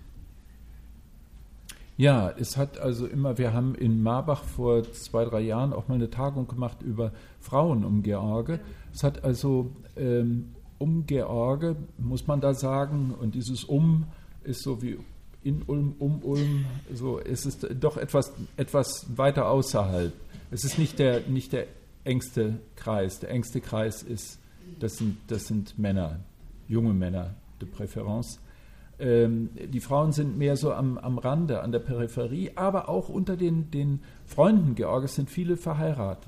Ja, es hat also immer, wir haben in Marbach vor 2-3 Jahren auch mal eine Tagung gemacht über Frauen um George. Es hat also um George, muss man da sagen, und dieses ist so wie in Ulm, Ulm, so, es ist doch etwas weiter außerhalb. Es ist nicht der engste Kreis. Der engste Kreis das sind Männer, junge Männer de Präferenz. Die Frauen sind mehr so am Rande, an der Peripherie, aber auch unter den Freunden Georges sind viele verheiratet.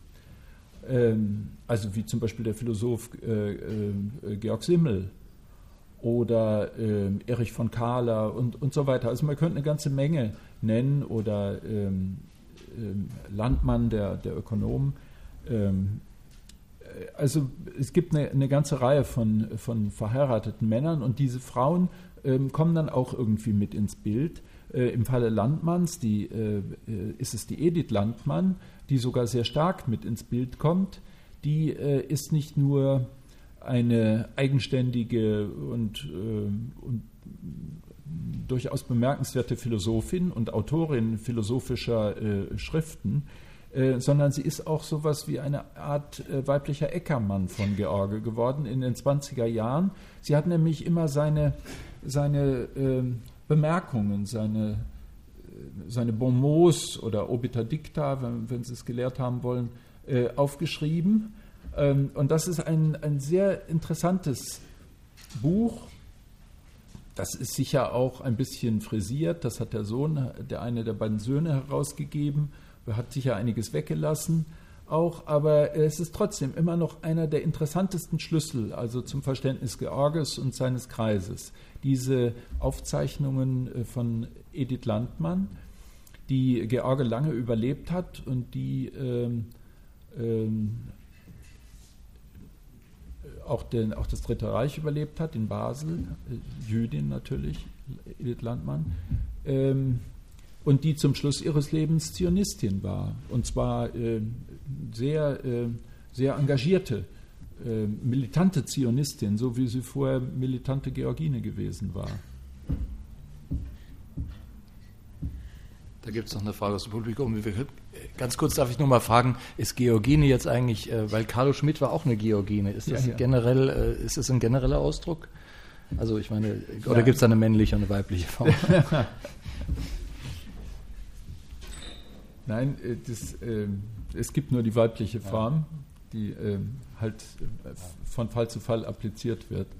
Also wie zum Beispiel der Philosoph Georg Simmel oder Erich von Kahler und so weiter. Also man könnte eine ganze Menge nennen oder Landmann, der Ökonom. Also es gibt eine ganze Reihe von verheirateten Männern und diese Frauen kommen dann auch irgendwie mit ins Bild. Im Falle Landmanns ist es die Edith Landmann, die sogar sehr stark mit ins Bild kommt. Die ist nicht nur eine eigenständige und durchaus bemerkenswerte Philosophin und Autorin philosophischer Schriften, sondern sie ist auch sowas wie eine Art weiblicher Eckermann von George geworden in den 20er Jahren. Sie hat nämlich immer seine Bemerkungen, seine Bonmots oder Obiter Dicta, wenn Sie es gelehrt haben wollen, aufgeschrieben. Und das ist ein sehr interessantes Buch. Das ist sicher auch ein bisschen frisiert. Das hat eine der beiden Söhne herausgegeben. Er hat sicher einiges weggelassen auch, aber es ist trotzdem immer noch einer der interessantesten Schlüssel, also zum Verständnis Georges und seines Kreises. Diese Aufzeichnungen von Edith Landmann, die George lange überlebt hat und die auch das Dritte Reich überlebt hat in Basel, Jüdin natürlich, Edith Landmann, und die zum Schluss ihres Lebens Zionistin war. Und zwar sehr engagierte, militante Zionistin, so wie sie vorher militante Georgine gewesen war. Da gibt es noch eine Frage aus dem Publikum. Ganz kurz darf ich nur mal fragen, ist Georgine jetzt eigentlich, weil Carlo Schmidt war auch eine Georgine, ist das generell, ist das ein genereller Ausdruck? Also ich meine, oder gibt es da eine männliche und eine weibliche Form? Nein, es gibt nur die weibliche Form, die halt von Fall zu Fall appliziert wird.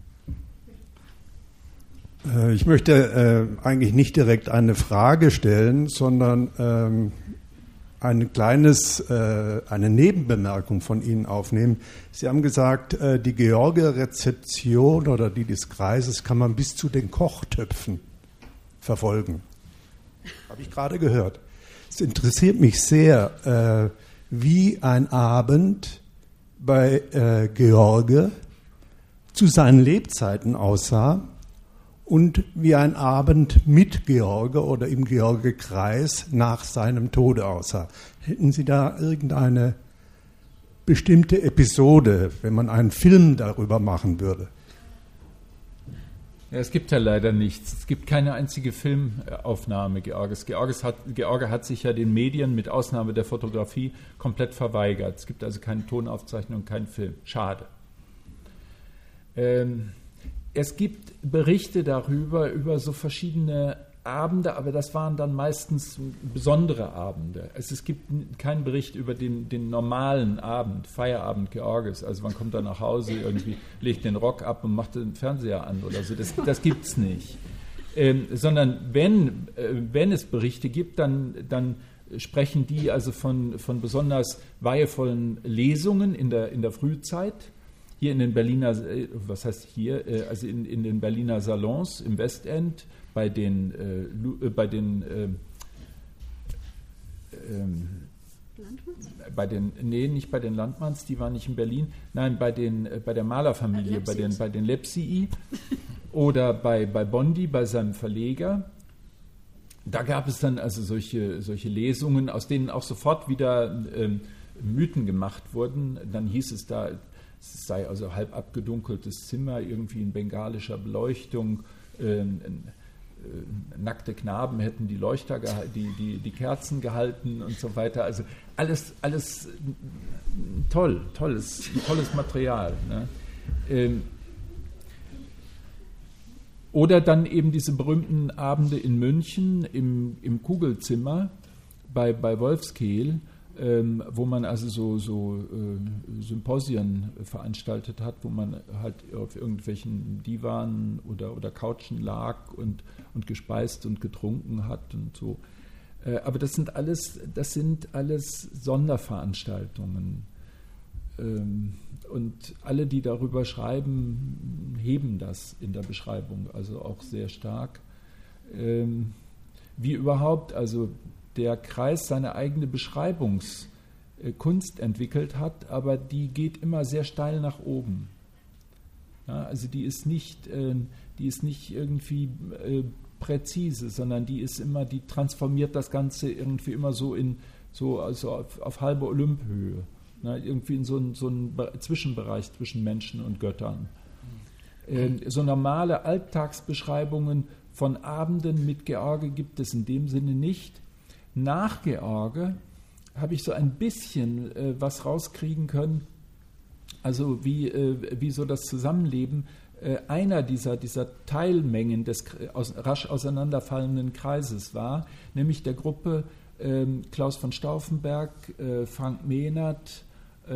Ich möchte eigentlich nicht direkt eine Frage stellen, sondern eine Nebenbemerkung von Ihnen aufnehmen. Sie haben gesagt, die George-Rezeption oder die des Kreises kann man bis zu den Kochtöpfen verfolgen. Habe ich gerade gehört. Es interessiert mich sehr, wie ein Abend bei George zu seinen Lebzeiten aussah und wie ein Abend mit George oder im George-Kreis nach seinem Tode aussah. Hätten Sie da irgendeine bestimmte Episode, wenn man einen Film darüber machen würde? Ja, es gibt ja leider nichts. Es gibt keine einzige Filmaufnahme Georges. George hat sich ja den Medien mit Ausnahme der Fotografie komplett verweigert. Es gibt also keine Tonaufzeichnung, keinen Film. Schade. Es gibt Berichte darüber, über so verschiedene Abende, aber das waren dann meistens besondere Abende. Es gibt keinen Bericht über den normalen Abend, Feierabend Georges. Also man kommt dann nach Hause, irgendwie legt den Rock ab und macht den Fernseher an oder so. Das gibt es nicht. Sondern wenn es Berichte gibt, dann sprechen die also von besonders weihevollen Lesungen in der Frühzeit. Hier in den Berliner, was heißt hier, also in den Berliner Salons im Westend, nicht bei den Landmanns, die waren nicht in Berlin, nein, bei der Malerfamilie, bei den Lepsii oder bei Bondi, bei seinem Verleger. Da gab es dann also solche Lesungen, aus denen auch sofort wieder Mythen gemacht wurden. Dann hieß es da, es sei also halb abgedunkeltes Zimmer, irgendwie in bengalischer Beleuchtung, nackte Knaben hätten die Leuchter, die Kerzen gehalten und so weiter. Also alles tolles Material. Ne? Oder dann eben diese berühmten Abende in München im Kugelzimmer bei Wolfskehl, wo man also so Symposien veranstaltet hat, wo man halt auf irgendwelchen Divanen oder Couchen lag und gespeist und getrunken hat und so. Aber das sind alles Sonderveranstaltungen. Und alle, die darüber schreiben, heben das in der Beschreibung, also auch sehr stark. Wie überhaupt, also der Kreis seine eigene Beschreibungskunst entwickelt hat, aber die geht immer sehr steil nach oben. Ja, also die ist nicht irgendwie präzise, sondern die transformiert das Ganze irgendwie immer also auf halbe Olymphöhe. Ne, irgendwie in so einen Zwischenbereich zwischen Menschen und Göttern. So normale Alltagsbeschreibungen von Abenden mit George gibt es in dem Sinne nicht. Nach George habe ich so ein bisschen was rauskriegen können, also wie so das Zusammenleben einer dieser Teilmengen des rasch auseinanderfallenden Kreises war, nämlich der Gruppe Klaus von Stauffenberg, Frank Mehnert,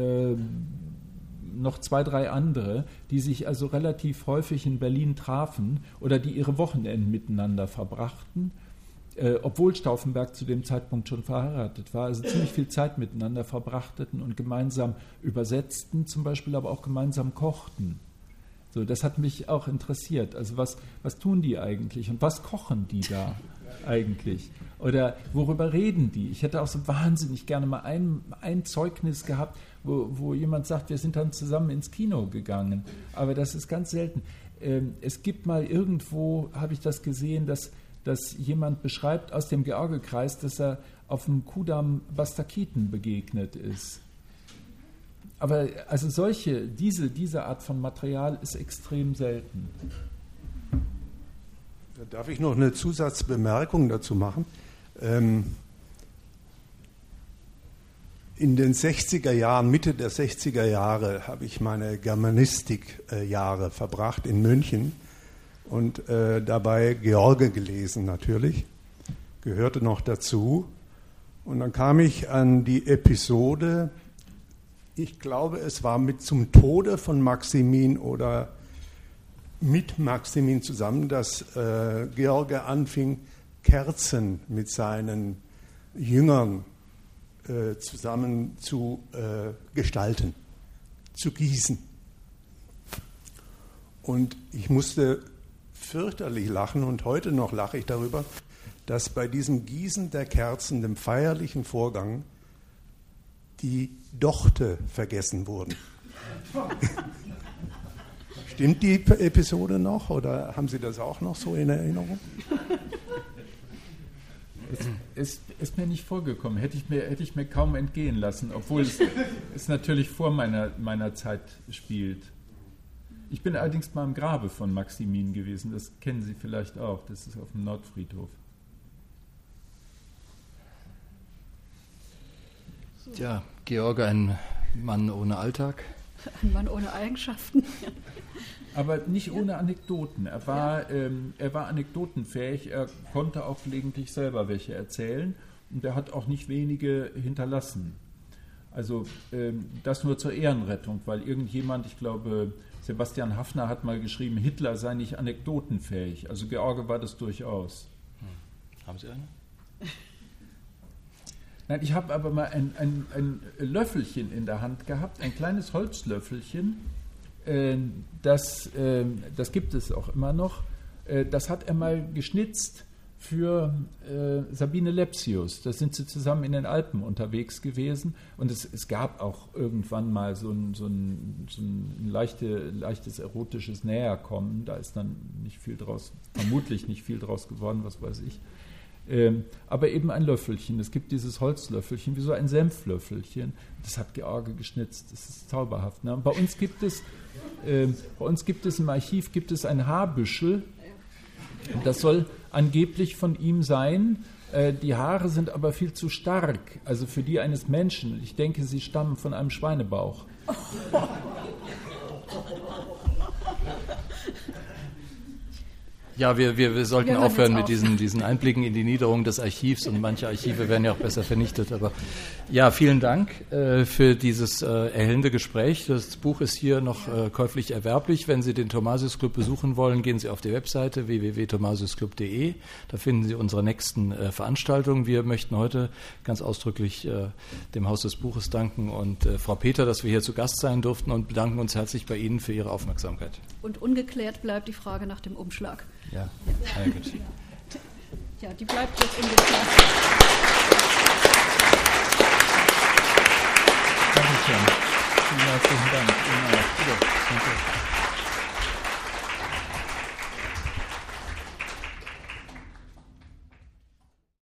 noch 2, 3 andere, die sich also relativ häufig in Berlin trafen oder die ihre Wochenenden miteinander verbrachten, obwohl Stauffenberg zu dem Zeitpunkt schon verheiratet war, also ziemlich viel Zeit miteinander verbrachten und gemeinsam übersetzten, zum Beispiel aber auch gemeinsam kochten. So, das hat mich auch interessiert. Also was tun die eigentlich und was kochen die da eigentlich? Oder worüber reden die? Ich hätte auch so wahnsinnig gerne mal ein Zeugnis gehabt, wo jemand sagt, wir sind dann zusammen ins Kino gegangen. Aber das ist ganz selten. Es gibt mal irgendwo, habe ich das gesehen, dass jemand beschreibt aus dem George-Kreis, dass er auf dem Kudamm Bastakiten begegnet ist. Aber also diese Art von Material ist extrem selten. Darf ich noch eine Zusatzbemerkung dazu machen? In den 60er Jahren, Mitte der 60er Jahre, habe ich meine Germanistik-Jahre verbracht in München und dabei George gelesen natürlich, gehörte noch dazu. Und dann kam ich an die Episode, ich glaube, es war mit zum Tode von Maximin oder mit Maximin zusammen, dass George anfing, Kerzen mit seinen Jüngern zusammen zu gestalten, zu gießen. Und ich musste fürchterlich lachen und heute noch lache ich darüber, dass bei diesem Gießen der Kerzen, dem feierlichen Vorgang, die Dochte vergessen wurden. Stimmt die Episode noch oder haben Sie das auch noch so in Erinnerung? Es ist mir nicht vorgekommen, hätte ich mir kaum entgehen lassen, obwohl es natürlich vor meiner Zeit spielt. Ich bin allerdings mal im Grabe von Maximin gewesen, das kennen Sie vielleicht auch, das ist auf dem Nordfriedhof. Ja, George, ein Mann ohne Alltag. Ein Mann ohne Eigenschaften. Aber nicht ohne Anekdoten. Er war anekdotenfähig, er konnte auch gelegentlich selber welche erzählen und er hat auch nicht wenige hinterlassen. Also das nur zur Ehrenrettung, weil irgendjemand, ich glaube, Sebastian Haffner hat mal geschrieben, Hitler sei nicht anekdotenfähig. Also George war das durchaus. Haben Sie eine? Nein, ich habe aber mal ein Löffelchen in der Hand gehabt, ein kleines Holzlöffelchen, das gibt es auch immer noch. Das hat er mal geschnitzt für Sabine Lepsius. Da sind sie zusammen in den Alpen unterwegs gewesen und es gab auch irgendwann mal so ein leichtes erotisches Näherkommen. Da ist dann vermutlich nicht viel draus geworden, was weiß ich. Aber eben ein Löffelchen. Es gibt dieses Holzlöffelchen, wie so ein Senflöffelchen. Das hat George geschnitzt. Das ist zauberhaft. Ne? Bei uns gibt es im Archiv ein Haarbüschel. Das soll angeblich von ihm sein. Die Haare sind aber viel zu stark, also für die eines Menschen. Ich denke, sie stammen von einem Schweinebauch. Ja, wir sollten aufhören mit diesen Einblicken in die Niederung des Archivs und manche Archive werden ja auch besser vernichtet. Aber ja, vielen Dank für dieses erhellende Gespräch. Das Buch ist hier noch käuflich erwerblich. Wenn Sie den Thomasius Club besuchen wollen, gehen Sie auf die Webseite www.thomasiusclub.de. Da finden Sie unsere nächsten Veranstaltungen. Wir möchten heute ganz ausdrücklich dem Haus des Buches danken und Frau Peter, dass wir hier zu Gast sein durften und bedanken uns herzlich bei Ihnen für Ihre Aufmerksamkeit. Und ungeklärt bleibt die Frage nach dem Umschlag. Ja, gut. Ja, die bleibt jetzt ungeklärt. Dankeschön. Vielen herzlichen Dank.